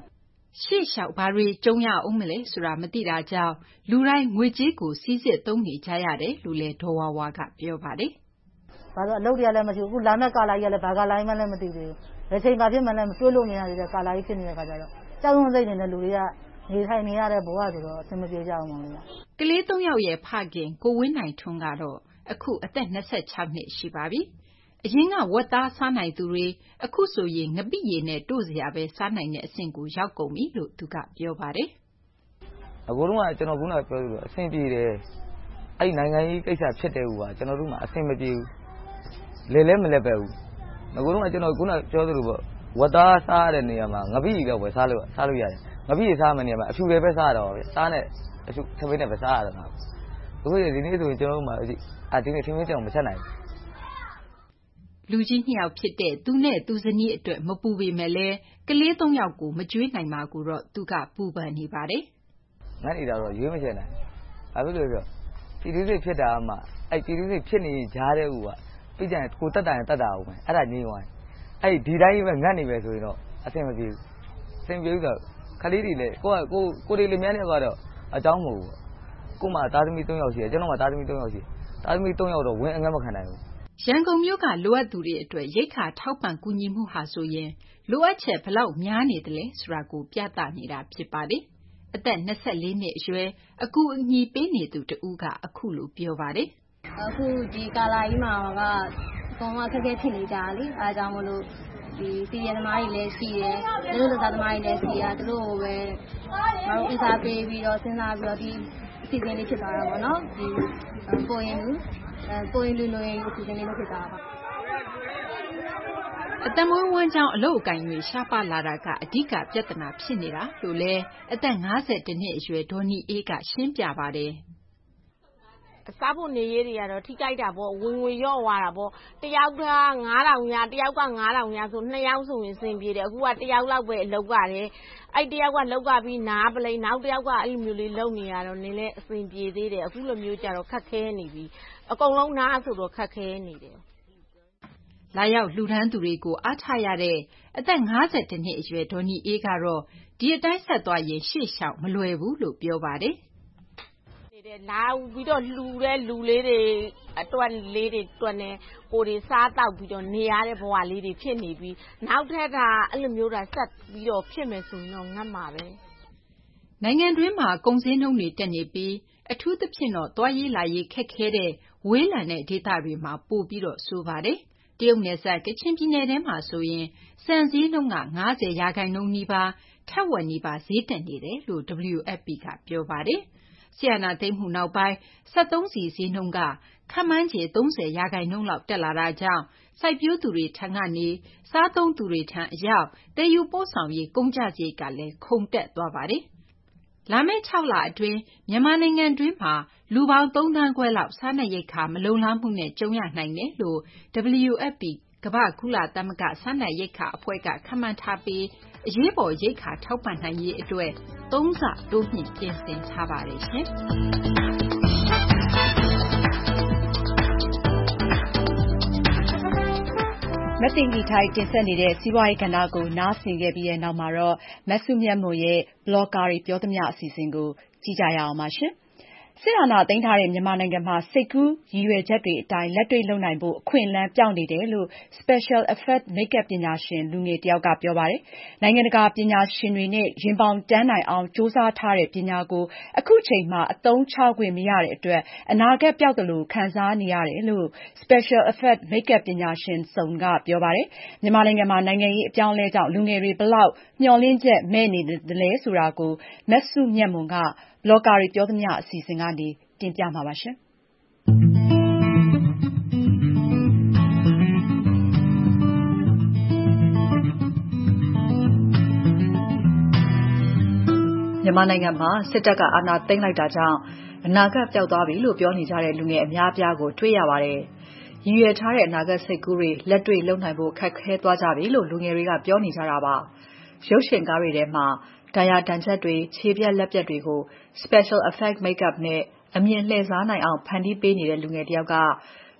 ရှေ့လျှောက်ဘာတွေကြုံရအောင်မလဲဆိုတာမသိတာကြောင့်လူတိုင်းငွေကြေးကိုစီးစစ်သုံးနေကြရတယ်လို့လည်းဒေါ်ဝါဝါကပြောပါတယ်။ဘာလို့အလုပ်တွေကလည်းမရှိဘူးအခုလာမဲ့ကာလာကြီးကလည်းဘာကာလာကြီးမှလည်းမသိသေးဘူး။ဘယ်ချိန်မှဖြစ်မှလည်းတွေးလို့မရသေးတဲ့ကာလာကြီးဖြစ်နေတဲ့ခါကျတော့ကြောက်ရွံ့စိတ်နေတဲ့လူတွေကနေထိုင်နေရတဲ့ဘဝဆိုတော့အဆင်မပြေကြအောင်ပါလို့။ကလေးသုံးယောက်ရဲ့ဖခင်ကိုဝင်းနိုင်ထွန်းကတော့အခုအသက်နှစ်၆နှစ်ရှိပါပြီ။အရင်ကဝက်သားစားနိုင်သူတွေအခုဆိုရင်ငပိရည်နဲ့တို့စရာပဲစားနိုင်တဲ့အဆင့်ကိုရောက်ကုန်ပြီလို့သူကပြောပါတယ်။အခုတော့ကျွန်တော်ကပြောသလိုအဆင်ပြေတယ်။အဲ့နိုင်ငံရေးကိစ္စဖြစ်တဲ့ဟူပါကျွန်တော်တို့မှအဆင်မပြေဘူး။လဲလဲမလဲပဲဘူး။အခုတော့ကျွန်တော်ကပြောသလိုပေါ့ဝက်သားစားတဲ့နေရာမှာငပိရည်တော့ပဲစားလို့စားလို့ရတယ်။ငပိရည်စားမယ့်နေရာမှာအဖြူတွေပဲစားရတော့ဗျ။စားနဲ့အဖြူသမင်းနဲ့ပဲစားရတာ။အခုဒီနေ့ဆိုရင်ကျွန်တော်တို့မှအဒီနေ့သမင်းကြောင်မဆက်နိုင်ဘူးလူကြီးနှစ်ယောက်ဖြစ်တဲ့သူနဲ့သူဇနီးအတွက်မပူပေမဲ့လည်းကလေးသုံးယောက်ကိုမကြွေးနိုင်ပါဘူးတော့သူကပူပန်နေပါတယ်ငတ်နေတာတော့ရွေးမချင်နိုင်ဘာဖြစ်လို့လဲပြည်သူတွေဖြစ်တာမှအဲ့ပြည်သူတွေဖြစ်နေကြားတဲ့ဟူကပြီးကြရင်ကိုတက်တာရင်တက်တာအောင်ပဲအဲ့ဒါငြင်းသွားအဲ့ဒီတိုင်းပဲငတ်နေပဲဆိုရင်တော့အဆင်မပြေဘူးအဆင်ပြေဘူးဆိုခလေးတွေလည်းကိုကကိုကိုတွေလည်းများနေတော့အကြောင်းမဟုတ်ဘူးကိုမှသားသမီးသုံးယောက်ရှိတယ်ကျွန်တော်မှသားသမီးသုံးယောက်ရှိသားသမီးသုံးယောက်တော့ဝင်းအငတ်မခံနိုင်ဘူးရန်ကုန်မြို့ကလိုအပ်သူတွေအတွက်ရိက္ခာထောက်ပံ့ကူညီမှုဟာဆိုရင်လိုအပ်ချက်ဘလောက်များနေတယ်လဲဆိုတာကိုပြသနေတာဖြစ်ပါတယ်။အသက်၂၄နှစ်အရွယ်အကူအညီပေးနေသူတဦးကအခုလိုပြောပါတယ်။အခုဒီကာလာကြီးမှာကအကောင်ကခက်ခဲဖြစ်နေကြတာလေအားကြောင့်မလို့ဒီစီရီယယ်သမားတွေလည်းရှိတယ်။လူတို့သမားတွေလည်းရှိရသူတို့ကိုပဲငါတို့ဥစားပေးပြီးတော့စဉ်းစားပြီးတော့ဒီအစီအစဉ်လေးဖြစ်သွားတာပေါ့နော်။ဒီကိုရင်လူကိုရင်လူလိုရင်အစီအစဉ်လေးလုပ်ဖြစ်တာပါအတမွေးဝမ်းကြောင်းအလုပ်အကင်တွေရှားပါလာတာကအဓိကပြဿနာဖြစ်နေတာလို့လဲအသက်၅၁နှစ်အရွယ်ဒေါ်နီအေးကရှင်းပြပါတယ်စားဖို့နေရေးတွေကတော့ထိကြိုက်တာပေါ့ဝင်ငွေရော့သွားတာပေါ့တယောက်ကငါးထောင်ရတယောက်ကငါးထောင်ရဆိုနှစ်ယောက်ဆိုရင်စင်ပြေတယ်အခုကတယောက်လောက်ပဲအလုပ်ကတယ်အဲ့တယောက်ကလောက်ကပြီးနားပလိန်နောက်တယောက်ကအဲ့လိုမျိုးလေးလုပ်နေရတော့နင်းလဲအစင်ပြေသေးတယ်အခုလိုမျိုးကြတော့ခက်ခဲနေပြီအကုန်လုံးနားဆိုတော့ခက်ခဲနေတယ်လာရောက်လှူဒန်းသူတွေကိုအားထားရတဲ့အသက်၅၁နှစ်အရွယ်ဒေါ်နီအေးကတော့ဒီအတိုင်းဆက်သွားရင်ရှေ့လျှောက်မလွယ်ဘူးလို့ပြောပါတယ်လာပြီးတော့လှူတဲ့လူလေးတွေအတွက်လေးတွေတွက်နေကိုတွေစားတောက်ပြီးတော့နေရတဲ့ဘဝလေးတွေဖြစ်နေပြီးနောက်ထပ်ကအဲ့လိုမျိုးတာဆက်ပြီးတော့ဖြစ်မယ်ဆိုရင်တော့ငတ်မှာပဲနိုင်ငံတွင်းမှာကုန်စည်နှုန်းတွေတက်နေပြီးအထူးသဖြင့်တော့သွားရေးလာရေးခက်ခဲတဲ့ဝေးလံတဲ့ဒေသတွေမှာပို့ပြီးတော့ဆိုပါတယ်တရုတ်နယ်စပ်ကချင်ပြည်နယ်ထဲမှာဆိုရင်စံစည်းနှုန်းက၅၀ရာခိုင်နှုန်းနီးပါးထက်ဝက်နီးပါးဈေးတက်နေတယ်လို့ W F P ကပြောပါတယ်ဆီယနာသိမ်းမှုနောက်ပိုင်းစက်သုံးစီဈေးနှုန်းကခန့်မှန်းခြေ၃၀ရာခိုင်နှုန်းလောက်တက်လာတာကြောင့်စိုက်ပျိုးသူတွေထံကနေစားသုံးသူတွေထံအရောက်တည်ယူပို့ဆောင်ရေးကုန်ကျစရိတ်ကလည်းခုန်တက်သွားပါတယ်လာမယ့်၆လအတွင်းမြန်မာနိုင်ငံတွင်းမှာလူပေါင်း၃သန်းခွဲလောက်စားနပ်ရိက္ခာမလုံလောက်မှုနဲ့ကြုံရနိုင်တယ်လို့ W F P ကမ္ဘာ့ကုလသမဂ္ဂစားနပ်ရိက္ခာအဖွဲ့ကခန့်မှန်းထားပြီးအရေးပေါ်ရိက္ခာထောက်ပံ့နိုင်ရေးအတွက်သုံးဆတိုးမြှင့်ပြင်ဆင်ထားပါတယ်ရှင်။မသိင်္ဂီထိုက်တင်ဆက်နေတဲ့စီးပွားရေးကဏ္ဍကိုနားဆင်ခဲ့ပြီးတဲ့နောက်မှာတော့မဆုမြတ်မွန်ရဲ့ဘလော့ကာတွေပြောသမျှအစီအစဉ်ကိုကြည့်ကြရအောင်ပါရှင်။စစ်အာဏာသိမ်းထားတဲ့မြန်မာနိုင်ငံမှာစိတ်ကူးရည်ရွယ်ချက်တွေအတိုင်းလက်တွေ့လုပ်နိုင်ဖို့အခွင့်အလမ်းပြောင်းနေတယ်လို့ Special Effects Makeup ပညာရှင်လူငယ်တယောက်ကပြောပါတယ်။နိုင်ငံတကာပညာရှင်တွေနဲ့ရင်ဘောင်တန်းနိုင်အောင်စူးစမ်းထားတဲ့ပညာကိုအခုချိန်မှာအသုံးချခွင့်မရတဲ့အတွက်အနာဂတ်ပျောက်သလိုခံစားနေရတယ်လို့ Special Effects Makeup ပညာရှင်စုံကပြောပါတယ်။မြန်မာနိုင်ငံမှာနိုင်ငံရေးအပြောင်းအလဲကြောင့်လူငယ်တွေဘလောက်မျှော်လင့်ချက်မဲ့နေတယ်လဲဆိုတာကိုမဆုမြတ်မွန်ကဘလော့ကာတွေပြောသမျှအစီအစဉ်ကနေတင်ပြမှာပါရှင်။မြန်မာနိုင်ငံမှာစစ်တပ်ကအာဏာသိမ်းလိုက်တာကြောင့်အနာဂတ်ပျောက်သွားပြီလို့ပြောနေကြတဲ့လူငယ်အများအပြားကိုတွေ့ရပါတယ်။ရည်ရွယ်ထားတဲ့အနာဂတ်စိတ်ကူးတွေလက်တွေ့လုပ်နိုင်ဖို့ခက်ခဲသွားကြပြီလို့လူငယ်တွေကပြောနေကြတာပါ။ရုပ်ရှင်ကားတွေထဲမှာဒဏ်ရာဒဏ်ချက်တွေခြေပြက်လက်ပြက်တွေကို Special Effect Makeup နဲ့အမြင်လှည့်စားနိုင်အောင်ဖန်တီးပေးနေတဲ့လူငယ်တယောက်က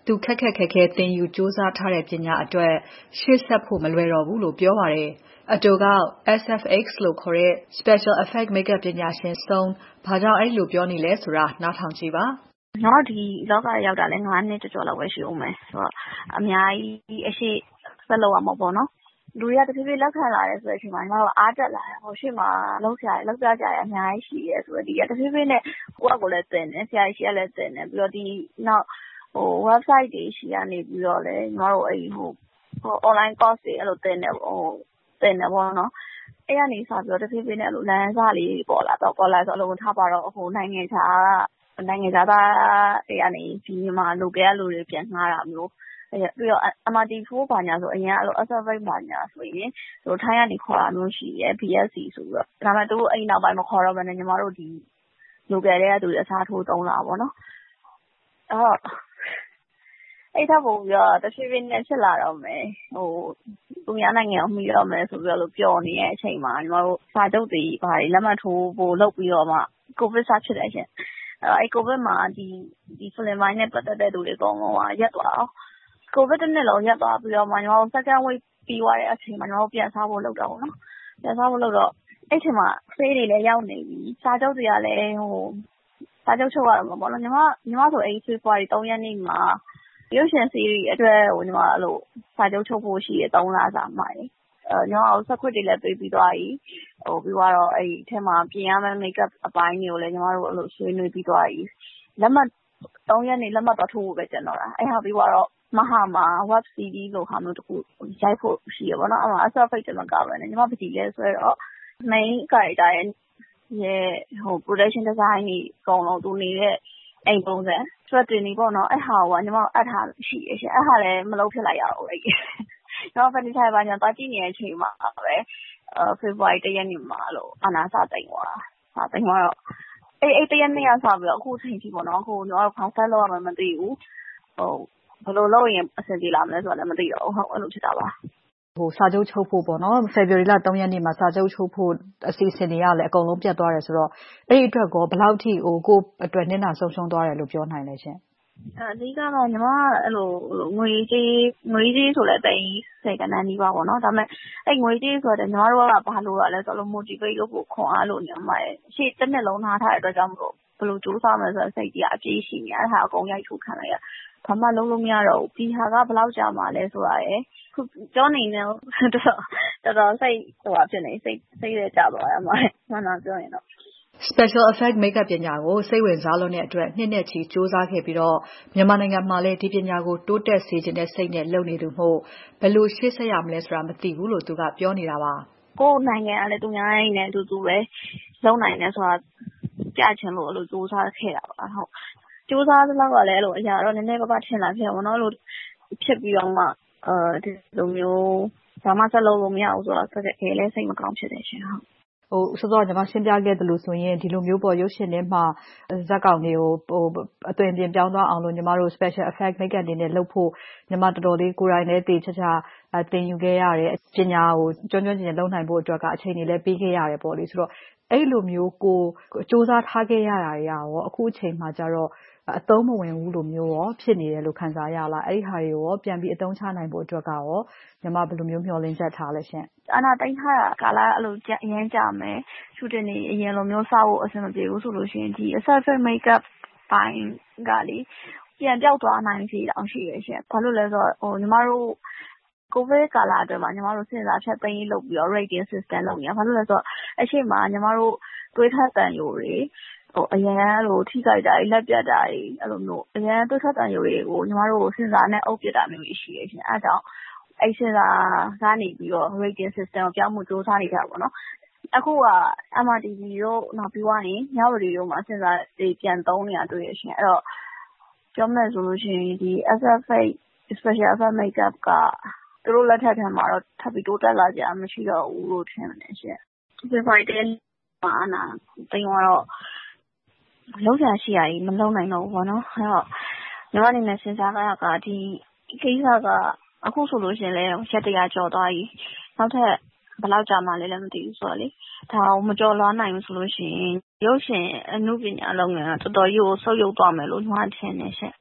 သူခက်ခက်ခဲခဲသင်ယူစူးစမ်းထားတဲ့ပညာအတွက်ရှေ့ဆက်ဖို့မလွယ်တော့ဘူးလို့ပြောပါတယ်။အတူက S F X လို့ခေါ်တဲ့ Special Effect Makeup ပညာရှင် Song ဘာကြောင့်အဲ့လိုပြောနေလဲဆိုတာနားထောင်ကြည့်ပါ။ကျွန်တော်ဒီလောကရောက်တာလဲငါးနှစ်ကျော်ကျော်လောက်ပဲရှိဦးမယ်။ဆိုတော့အများကြီးအရှိဆက်လုပ်ရမှာပေါ့နော်။လူတွေကတဖြည်းဖြည်းလက်ခံလာတယ်ဆိုတဲ့အချိန်မှာကျွန်တော်အားတက်လာတယ်။ဟိုရှေ့မှာလောက်ဆရာလောက်ကြကြရအများကြီးရှိရဲဆိုတော့ဒီကတဖြည်းဖြည်းနဲ့ကိုယ့်အကိုလည်းသင်တယ်ဆရာကြီးကလည်းသင်တယ်ပြီးတော့ဒီနောက်ဟို website တွေရှိရနေပြီးတော့လေကျွန်တော်တို့အဲ့ဟိုဟို online course တွေအဲ့လိုသင်တယ်ဟိုသင်တယ်ပေါ့နော်အဲ့ကနေစပြီးတော့တဖြည်းဖြည်းနဲ့အဲ့လိုလမ်းစာလေးပေါ်လာတော့ပေါ်လာဆိုအလုံးထားပါတော့ဟိုနိုင်ငံခြားနိုင်ငံခြားသားတွေကနေဒီမှာလိုကဲလူတွေပြန်ငှားတာမျိုးအဲ့ပြီးတော့ M R T ဖိုးပါညာဆိုအရင်အဲ့လို S F X ပါညာဆိုရင်ဟိုထိုင်းကနေခေါ်တာမျိုးရှိတယ် B S C ဆိုပြီးတော့ဒါပေမဲ့သူတို့အဲ့နောက်ပိုင်းမခေါ်တော့ဘဲနဲ့ညီမတို့ဒီလိုကဲတဲ့သူတွေအစားထိုးသုံးလာပါတော့အဲ့အဲ့ထပ်ပုံပြီးတော့တဖြည်းဖြည်းနဲ့ဖြစ်လာတော့မယ်ဟိုသူများနိုင်ငံကိုမှီတော့မယ်ဆိုပြီးတော့လို့ပြောနေတဲ့အချိန်မှာညီမတို့စာချုပ်တွေဘာတွေလက်မှတ်ထိုးဖို့လုပ်ပြီးတော့မှကိုဗစ်စဖြစ်တယ်ရှင်အဲ့အဲ့ကိုဗစ်မှာဒီဒီဖလင်မိုင်းနဲ့ပတ်သက်တဲ့သူတွေအကုန်လုံးကရက်သွားအောင်ကိုဗစ်တစ်နှစ်လုံးရက်သွားပြီးတော့မှညီမတို့ second wave ပြီးသွားတဲ့အချိန်မှာညီမတို့ပြန်စားဖို့လုပ်တာပေါ့နော်ပြန်စားဖို့လုပ်တော့အဲ့ချိန်မှာဖေးတွေလည်းရောက်နေပြီစာချုပ်တွေကလည်းဟိုစာချုပ်ချုပ်ရတော့မှာပေါ့နော်ညီမညီမဆိုအဲ့ဖေဖော်ဝါရီ၃ရက်နေ့မှာရုပ်ရှင်စီရီအတွက်ဟိုညီမအဲ့လိုစာချုပ်ချုပ်ဖို့ရှိရ၃လစာမှတယ်အဲညီမဆက်ခွတ်တွေလည်းပေးပြီးသွားပြီဟိုပြီးတော့အဲ့ဒီထဲမှာပြင်ရမယ့် makeup အပိုင်းတွေကိုလည်းညီမတို့အဲ့လိုဆွေးနွေးပြီးသွားပြီလက်မှတ်၃ရက်နေ့လက်မှတ်တော့ထိုးဖို့ပဲကျန်တော့တာအဲ့ဟာပြီးတော့မဟာမှာ web series လို့ဟာမျိုးတခုရိုက်ဖို့ရှိရပါတော့အဲ့မှာ S F X တမကပဲねညီမပတိလဲဆိုတော့ main character ရဲ့ဟို production design ကြီးအကုန်လုံးသူနေတဲ့အိမ်ပုံစံ strategy နေပေါ့နော်အဲ့ဟာကညီမအပ်ထားရှိရရှင်အဲ့ဟာလည်းမလုပ်ဖြစ်လိုက်ရဘူးအဲ့ကျွန်တော်ဖန်တီးထားပါညာတာကြည့်နေတဲ့အချိန်မှာပဲအဲဖေဖော်ဝါရီ၁ရက်နေ့မှာလို့အနာစာတိန်သွားစာတိန်သွားတော့အဲ့အဲ့တရက်နေ့ကစပြီးတော့အခုချိန်ကြီးပေါ့နော်အခုကျွန်တော်ခေါင်းဆက်လို့ရမှမသိဘူးဟိုဘယ်လိုလုပ်ရင်အဆင်ပြေလာမလဲဆိုတာလည်းမသိတော့ဘူးဟုတ်အဲ့လိုဖြစ်တာပါဟိုစာချုပ်ချုပ်ဖို့ပေါ့နော်ဖေဖော်ဝါရီလ၃ရက်နေ့မှာစာချုပ်ချုပ်ဖို့အစီအစဉ်တွေကလည်းအကုန်လုံးပြတ်သွားတယ်ဆိုတော့အဲ့ဒီအတွက်ကောဘယ်လောက်ထိဟိုကိုအတွက်နည်းနာဆုံးရှုံးသွားတယ်လို့ပြောနိုင်လဲရှင်အဓိကတော့ညီမအဲ့လိုငွေကြေးငွေကြေးဆိုလည်းတိတ်စေကနန်းကြီးပါပေါ့နော်ဒါပေမဲ့အဲ့ငွေကြေးဆိုတော့ညီမတို့ကဘာလို့ရလဲဆိုတော့ motivate လုပ်ဖို့ခွန်အားလို့ညီမရဲ့ရှေ့တစ်နှစ်လုံးထားထားတဲ့အတွက်ကြောင့်မလို့ဘယ်လိုစူးစမ်းမလဲဆိုတော့စိတ်ကြီးအပြေးရှိနေအဲ့ဒါအကုန်ရိုက်ထုတ်ခံလိုက်ရဘာမှလုံးလို့မရတော့ဘူးဒီဟာကဘယ်လောက်ကြာမှလဲဆိုတာရယ်ခုကြောနေနေတော့တော်တော်စိတ်ဟိုဖြစ်နေစိတ်စိတ်ရကြသွားရမှာမှန်တာပြောရင်တော့ Special Effect Makeup ပညာကိုစိတ်ဝင်စားလို့တဲ့အတွက်နှစ်နဲ့ချီစူးစမ်းခဲ့ပြီးတော့မြန်မာနိုင်ငံမှာလည်းဒီပညာကိုတိုးတက်စေချင်တဲ့စိတ်နဲ့လုပ်နေသူမို့ဘယ်လိုရှေ့ဆက်ရမလဲဆိုတာမသိဘူးလို့သူကပြောနေတာပါကိုယ်နိုင်ငံကလည်းသူများရင်းနဲ့အတူတူပဲလုံနိုင်တယ်ဆိုတာကြားချင်လို့အဲ့လိုစူးစမ်းခဲ့တာပါဟုတ်စူးစမ်းသလောက်ကလည်းအဲ့လိုအရာတော့နည်းနည်းပါးပါးထင်လာဖြစ်ပါတော့လို့ဖြစ်ပြီးတော့မှအဲဒီလိုမျိုးဘာမှဆက်လုပ်လို့မရဘူးဆိုတော့ဆက်ခဲလဲစိတ်မကောင်းဖြစ်တယ်ရှင်ဟုတ်ဟိုစောစောကျွန်မရှင်းပြခဲ့သလိုဆိုရင်ဒီလိုမျိုးပေါ်ရုပ်ရှင်တွေမှာဇက်ကောင်တွေကိုဟိုအသွင်ပြင်ပြောင်းသွားအောင်လို့ညီမတို့ special effect makeup တွေနဲ့လုပ်ဖို့ညီမတော်တော်လေးကိုယ်တိုင်လည်းတည်ချာချာတင်ယူခဲ့ရတယ်ပညာကိုကျွမ်းကျွမ်းကျင်ကျင်လုပ်နိုင်ဖို့အတွက်ကအချိန်တွေလည်းပေးခဲ့ရတယ်ပေါ့လေဆိုတော့အဲ့လိုမျိုးကိုစူးစမ်းထားခဲ့ရတာတွေရောအခုအချိန်မှာကျတော့အသုံးမဝင်ဘူးလို့မျိုးရောဖြစ်နေတယ်လို့ခံစားရလားအဲ့ဒီဟာတွေရောပြန်ပြီးအသုံးချနိုင်ဖို့အတွက်ကရောညီမဘယ်လိုမျိုးမျှော်လင့်ချက်ထားလဲရှင်အနာတိုင်းထားတာကာလအဲ့လိုအရင်ကြမယ်ရှူတင်နေအရင်လိုမျိုးစောက်ဖို့အဆင်မပြေဘူးဆိုလို့ရှိရင်ဒီ surface makeup ပိုင်းကလေပြန်ပြောက်သွားနိုင်စီတောင်ရှိရရှင်ဘာလို့လဲဆိုတော့ဟိုညီမတို့ကိုဗစ်ကာလအတွင်းမှာညီမတို့စဉ်းစားဖြတ်သိမ်းလုပ်ပြီးတော့ rating system လုပ်နေတာဘာလို့လဲဆိုတော့အရှိမညီမတို့တွေးထက်တန်ယိုတွေဟိုအရန်လိုထိကြိုက်တာလက်ပြတ်တာအဲ့လိုမျိုးအရန်တွေးထက်တန်ယိုတွေကိုညီမတို့စဉ်းစားနဲ့အုပ်ပြတာမျိုးရှိရရှင်အဲဒါကြောင့်အဲ့စဉ်းစားကနေပြီးတော့ rating system ကိုပြောင်းမှုစူးစမ်းနေတာပေါ့နော်အခုက M R T V တို့နောက်ပြီးသွားရင်ညဝရီတို့မှာစဉ်းစားတွေပြန်သုံးနေတာတွေ့ရရှင်အဲ့တော့ပြောမယ်ဆိုလို့ရှိရင်ဒီ S F X special effect makeup ကသူတို့လက်ထက်ထဲမှာတော့ထပ်ပြီးတိုးတက်လာကြမရှိတော့ဘူးလို့ထင်တယ်ရှင်ဒီဖိုင်တယ်မှာအနာတင်တော့လုံးချာရှိရည်မလုံးနိုင်တော့ဘူးပေါ့နော်အဲ့တော့ညီမအနေနဲ့စဉ်းစားကြတာကဒီကိစ္စကအခုဆိုလို့ရှိရင်လည်းရက်တရာကျော်သွားပြီနောက်ထပ်ဘယ်လောက်ကြာမှလဲလည်းမသိဘူးဆိုတော့လေဒါအောင်မကြော်လွှားနိုင်ဘူးဆိုလို့ရှိရင်ရုပ်ရှင်အမှုပညာလုပ်ငန်းကတော်တော်ကြီးကိုဆုပ်ယုပ်သွားမယ်လို့ညီမထင်နေရှင်ဟ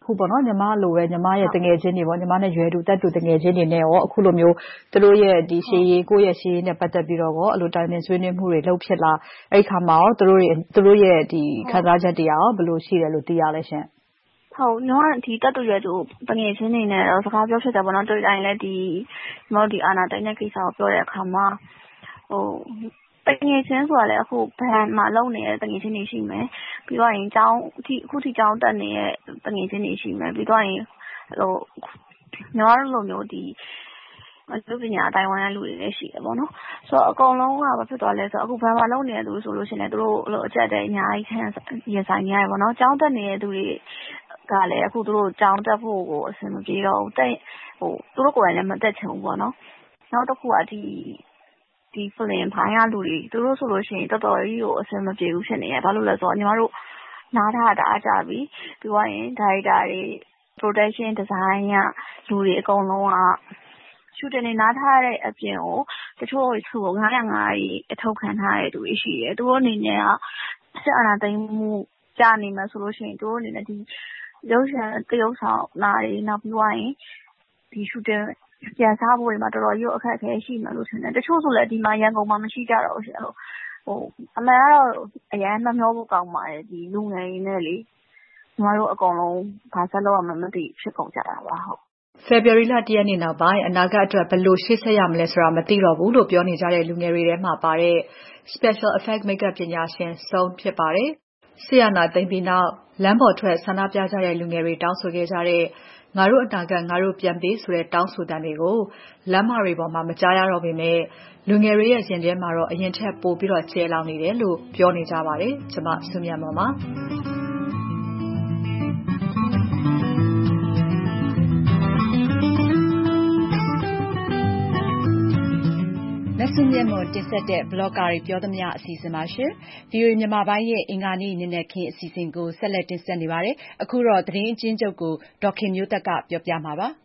အခုပေါ့နော်ညီမလိုပဲညီမရဲ့တငယ်ချင်းတွေပေါ့ညီမနဲ့ရွယ်တူတက်တူတငယ်ချင်းတွေနဲ့ရောအခုလိုမျိုးသူတို့ရဲ့ဒီရှေးရေးကိုယ့်ရဲ့ရှေးရေးနဲ့ပတ်သက်ပြီးတော့ရောအဲ့လိုတိုင်ပင်ဆွေးနွေးမှုတွေလုပ်ဖြစ်လာအဲ့ခါမှာရောသူတို့တွေသူတို့ရဲ့ဒီခံစားချက်တွေရောဘယ်လိုရှိတယ်လို့သိရလဲရှင်ဟုတ်ညီမဒီတက်တူရွယ်တူတငယ်ချင်းတွေနဲ့တော့စကားပြောဖြစ်တယ်ပေါ့နော်တွေ့တိုင်းလည်းဒီညီမတို့ဒီအာနာတိုင်းတဲ့ကိစ္စကိုပြောတဲ့အခါမှာဟိုတငယ်ချင်းဆိုတာလည်းအခုဘန်မှာလုံနေတဲ့တငယ်ချင်းတွေရှိမယ်ပြီးတော့ရင်ကျောင်းအခုအခုထိကျောင်းတက်နေတဲ့တငယ်ချင်းတွေရှိမယ်ပြီးတော့ရင်ဟိုညီမတို့လိုမျိုးဒီလူပညာအတိုင်းဝိုင်းလူတွေလည်းရှိတယ်ပေါ့နော်ဆိုတော့အကုန်လုံးကဘာဖြစ်သွားလဲဆိုတော့အခုဘန်မှာလုံနေတဲ့သူဆိုလို့ရှိရင်လည်းသူတို့ဟိုအကျက်တဲ့အများကြီးခံရင်ဆိုင်နေရတယ်ပေါ့နော်ကျောင်းတက်နေတဲ့သူတွေကလည်းအခုသူတို့ကျောင်းတက်ဖို့ကိုအဆင်မပြေတော့ဘူးတက်ဟိုသူတို့ကိုယ်တိုင်လည်းမတက်ချင်ဘူးပေါ့နော်နောက်တစ်ခုကဒီဒီဖလင်ဖိုင်းရလူတွေသူတို့ဆိုလို့ရှိရင်တော်တော်ကြီးကိုအဆင်မပြေဘူးဖြစ်နေရဘာလို့လဲဆိုတော့ညီမတို့နားထားတာအားကြပြီပြီးသွားရင်ဒါရိုက်တာတွေ production design ကလူတွေအကုန်လုံးကရှူတင်နေနားထားတဲ့အပြင်ကိုတချို့ဆိုငါးရငါးကြီးအထောက်ခံထားတဲ့သူတွေရှိတယ်သူတို့အနေနဲ့ကစစ်အာဏာသိမ်းမှုကြာနေမှဆိုလို့ရှိရင်သူတို့အနေနဲ့ဒီရုပ်ရှင်တရုပ်ဆောင်နားတွေနောက်ပြီးသွားရင်ဒီရှူတင်ပြန်စားဖို့တွေမှာတော်တော်ကြီးအခက်အခဲရှိမှလို့ထင်တယ်တချို့ဆိုလည်းဒီမှာရန်ကုန်မှာမရှိကြတော့ဘူးရှင်ဟိုဟိုအမှန်ကတော့အရန်နှမျောဖို့ကောင်းပါတယ်ဒီလူငယ်ရင်းနဲ့လေညီမတို့အကုန်လုံးဘာဆက်လုပ်ရမှမသိဖြစ်ကုန်ကြတာပါဟုတ်ဖေဖော်ဝါရီလတရက်နေ့နောက်ပိုင်းအနာဂတ်အတွက်ဘယ်လိုရှေ့ဆက်ရမလဲဆိုတာမသိတော့ဘူးလို့ပြောနေကြတဲ့လူငယ်တွေထဲမှာပါတဲ့ Special Effect Makeup ပညာရှင်စုံဖြစ်ပါတယ်ဆီယနာသိမ့်ပြီးနောက်လမ်းပေါ်ထွက်ဆန္ဒပြကြတဲ့လူငယ်တွေတောင်းဆိုခဲ့ကြတဲ့ငါတို့အနာဂတ်ငါတို့ပြန်ပေးဆိုတဲ့တောင်းဆိုသံတွေကိုလမ်းမတွေပေါ်မှာမကြားရတော့ပေမဲ့လူငယ်တွေရဲ့ရင်ထဲမှာတော့အရင်ထက်ပိုပြီးတော့ကျဲလောင်နေတယ်လို့ပြောနေကြပါတယ်ကျွန်မစုမြတ်မော်ပါမဆုမြတ်မော်တင်ဆက်တဲ့ blogger တွေပြောသမျှအစီအစဉ်ပါရှင် ဗွီအိုအေ မြန်မာပိုင်းရဲ့အင်္ဂါနေ့နံနက်ခင်းအစီအစဉ်ကိုဆက်လက်တင်ဆက်နေပါတယ်အခုတော့သတင်းအကျဉ်းချုပ်ကိုဒေါက်ခင်မျိုးသက်ကပြောပြမှာပါ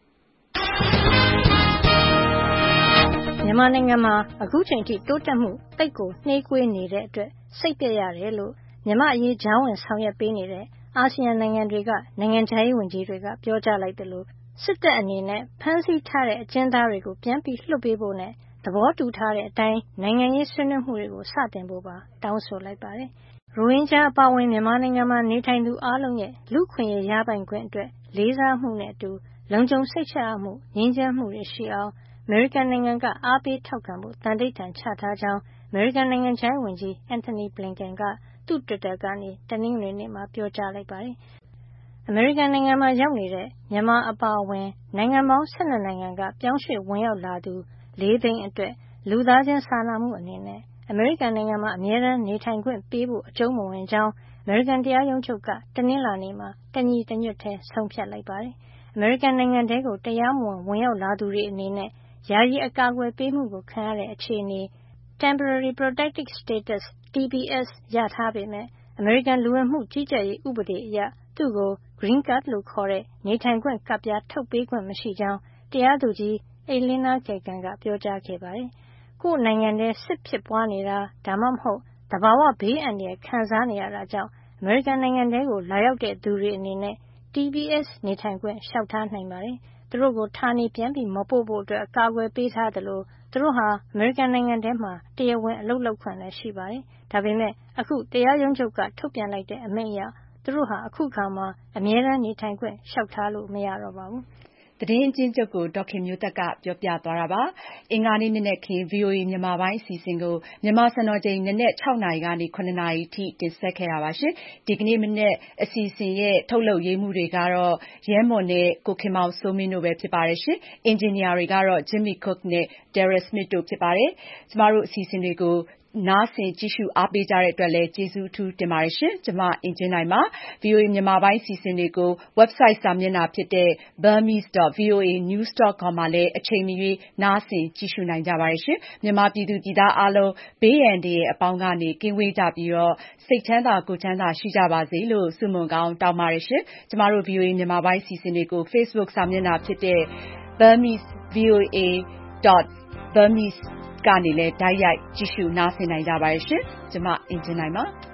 မြန်မာနိုင်ငံမှာအခုချိန်ထိတိုးတက်မှုတိတ်ကိုနှေးကွေးနေတဲ့အတွက်စိတ်ပြည့်ရတယ်လို့မြန်မာအရေးကြားဝင်ဆောင်ရွက်ပေးနေတဲ့အာဆီယံနိုင်ငံတွေကနိုင်ငံခြားရေးဝန်ကြီးတွေကပြောကြားလိုက်တယ်လို့စစ်တပ်အနေနဲ့ဖမ်းဆီးထားတဲ့အကျဉ်းသားတွေကိုပြန်ပြီးလွှတ်ပေးဖို့နဲ့သဘောတူထားတဲ့အတိုင်းနိုင်ငံရေးဆွေးနွေးမှုတွေကိုစတင်ဖို့ပါတောင်းဆိုလိုက်ပါတယ်။ရိုဟင်ဂျာအပါအဝင်မြန်မာနိုင်ငံမှာနေထိုင်သူအားလုံးရဲ့လူ့ခွင့်ရေးရပိုင်ခွင့်အတွက်လေးစားမှုနဲ့အတူလုံခြုံစိတ်ချရမှုငြိမ်းချမ်းမှုတွေရှိအောင်အမေရိကန်နိုင်ငံကအားပေးထောက်ခံဖို့တန်ဋိဌာန်ချထားကြောင်းအမေရိကန်နိုင်ငံခြားရေးဝန်ကြီး Antony Blinken ကသူ့ Twitter ကနေတနင်္ဂနွေနေ့မှာပြောကြားလိုက်ပါတယ်။အမေရိကန်နိုင်ငံမှာရောက်နေတဲ့မြန်မာအပါအဝင်နိုင်ငံပေါင်း၁၂နိုင်ငံကပြောင်းရွှေ့ဝင်ရောက်လာသူလေးသိန်းအတွက်လူသားချင်းစာနာမှုအနေနဲ့အမေရိကန်နိုင်ငံမှာအမြဲတမ်းနေထိုင်ခွင့်ပေးဖို့အကျုံးမဝင်ကြောင်းအမေရိကန်တရားရုံးချုပ်ကတနင်္လာနေ့မှာတညီတညွတ်တည်းဆုံးဖြတ်လိုက်ပါတယ်။အမေရိကန်နိုင်ငံထဲကိုတရားမဝင်ဝင်ရောက်လာသူတွေအနေနဲ့ယာယီအကာအကွယ်ပေးမှုကိုခံရတဲ့အခြေအနေ Temporary Protected Status T P S ရထားပေမဲ့အမေရိကန်လူဝင်မှုကြီးကြပ်ရေးဥပဒေအရသူ့ကို Green Card လို့ခေါ်တဲ့နေထိုင်ခွင့်ကဒ်ပြားထုတ်ပေးခွင့်မရှိကြောင်းတရားသူကြီး Elena Kagan ကပြောကြားခဲ့ပါတယ်။ကိုယ့်နိုင်ငံထဲစစ်ဖြစ်ပွားနေတာဒါမှမဟုတ်သဘာဝဘေးအန္တရာယ်ခံစားနေရတာကြောင့်အမေရိကန်နိုင်ငံထဲကိုလာရောက်တဲ့သူတွေအနေနဲ့ T P S နေထိုင်ခွင့်လျှောက်ထားနိုင်ပါတယ်။သူတို့ကိုဌာနေပြန်ပြီးမပို့ဖို့အတွက်အကာအကွယ်ပေးထားသလိုသူတို့ဟာအမေရိကန်နိုင်ငံထဲမှာတရားဝင်အလုပ်လုပ်ခွင့်လည်းရှိပါတယ်။ဒါပေမဲ့အခုတရားရုံးချုပ်ကထုတ်ပြန်လိုက်တဲ့အမိန့်အရသူတို့ဟာအခုခါမှာအမြဲတမ်းနေထိုင်ခွင့်လျှောက်ထားလို့မရတော့ပါဘူး။သတင်းအကျဉ်းချုပ်ကိုဒေါက်ခင်မျိုးသက်ကပြောပြသွားတာပါအင်္ဂါနေ့နနက်ခင်း ဗွီအိုအေ မြန်မာပိုင်းအစီအစဉ်ကိုမြန်မာစံတော်ချိန်နနက်၆နာရီကနေ၇နာရီထိတင်ဆက်ခဲ့တာပါရှင်ဒီကနေ့မနက်အစီအစဉ်ရဲ့ထုတ်လုပ်ရေးမှုတွေကတော့ရဲမွန်နဲ့ကိုခင်မောင်စိုးမင်းတို့ပဲဖြစ်ပါတယ်ရှင်အင်ဂျင်နီယာတွေကတော့ Jimmy Cook နဲ့ Daryl Smith တို့ဖြစ်ပါတယ်ကျမတို့အစီအစဉ်တွေကိုနားဆင်ကြည့်ရှုအားပေးကြတဲ့အတွက်လည်းကျေးဇူးအထူးတင်ပါတယ်ရှင်ကျွန်မအင်ဂျင်နိုင်ပါ ဗွီအိုအေ မြန်မာပိုင်းအစီအစဉ်တွေကို website စာမျက်နှာဖြစ်တဲ့ burmese dot v o a news dot com မှာလည်းအချိန်မရွေးနားဆင်ကြည့်ရှုနိုင်ကြပါတယ်ရှင်မြန်မာပြည်သူပြည်သားအားလုံးဘေးရန်တွေအပေါင်းကနေကင်းဝေးကြပြီးတော့စိတ်ချမ်းသာကိုယ်ချမ်းသာရှိကြပါစေလို့ဆုမွန်ကောင်းတောင်းပါတယ်ရှင်ကျမတို့ ဗွီအိုအေ မြန်မာပိုင်းအစီအစဉ်တွေကို Facebook စာမျက်နှာဖြစ်တဲ့ burmese v o a dot burmese ကနေလည်းတိုက်ရိုက်ကြည့်ရှုနားဆင်နိုင်ကြပါတယ်ရှင်ကျွန်မအင်ဂျင်နိုင်ပါ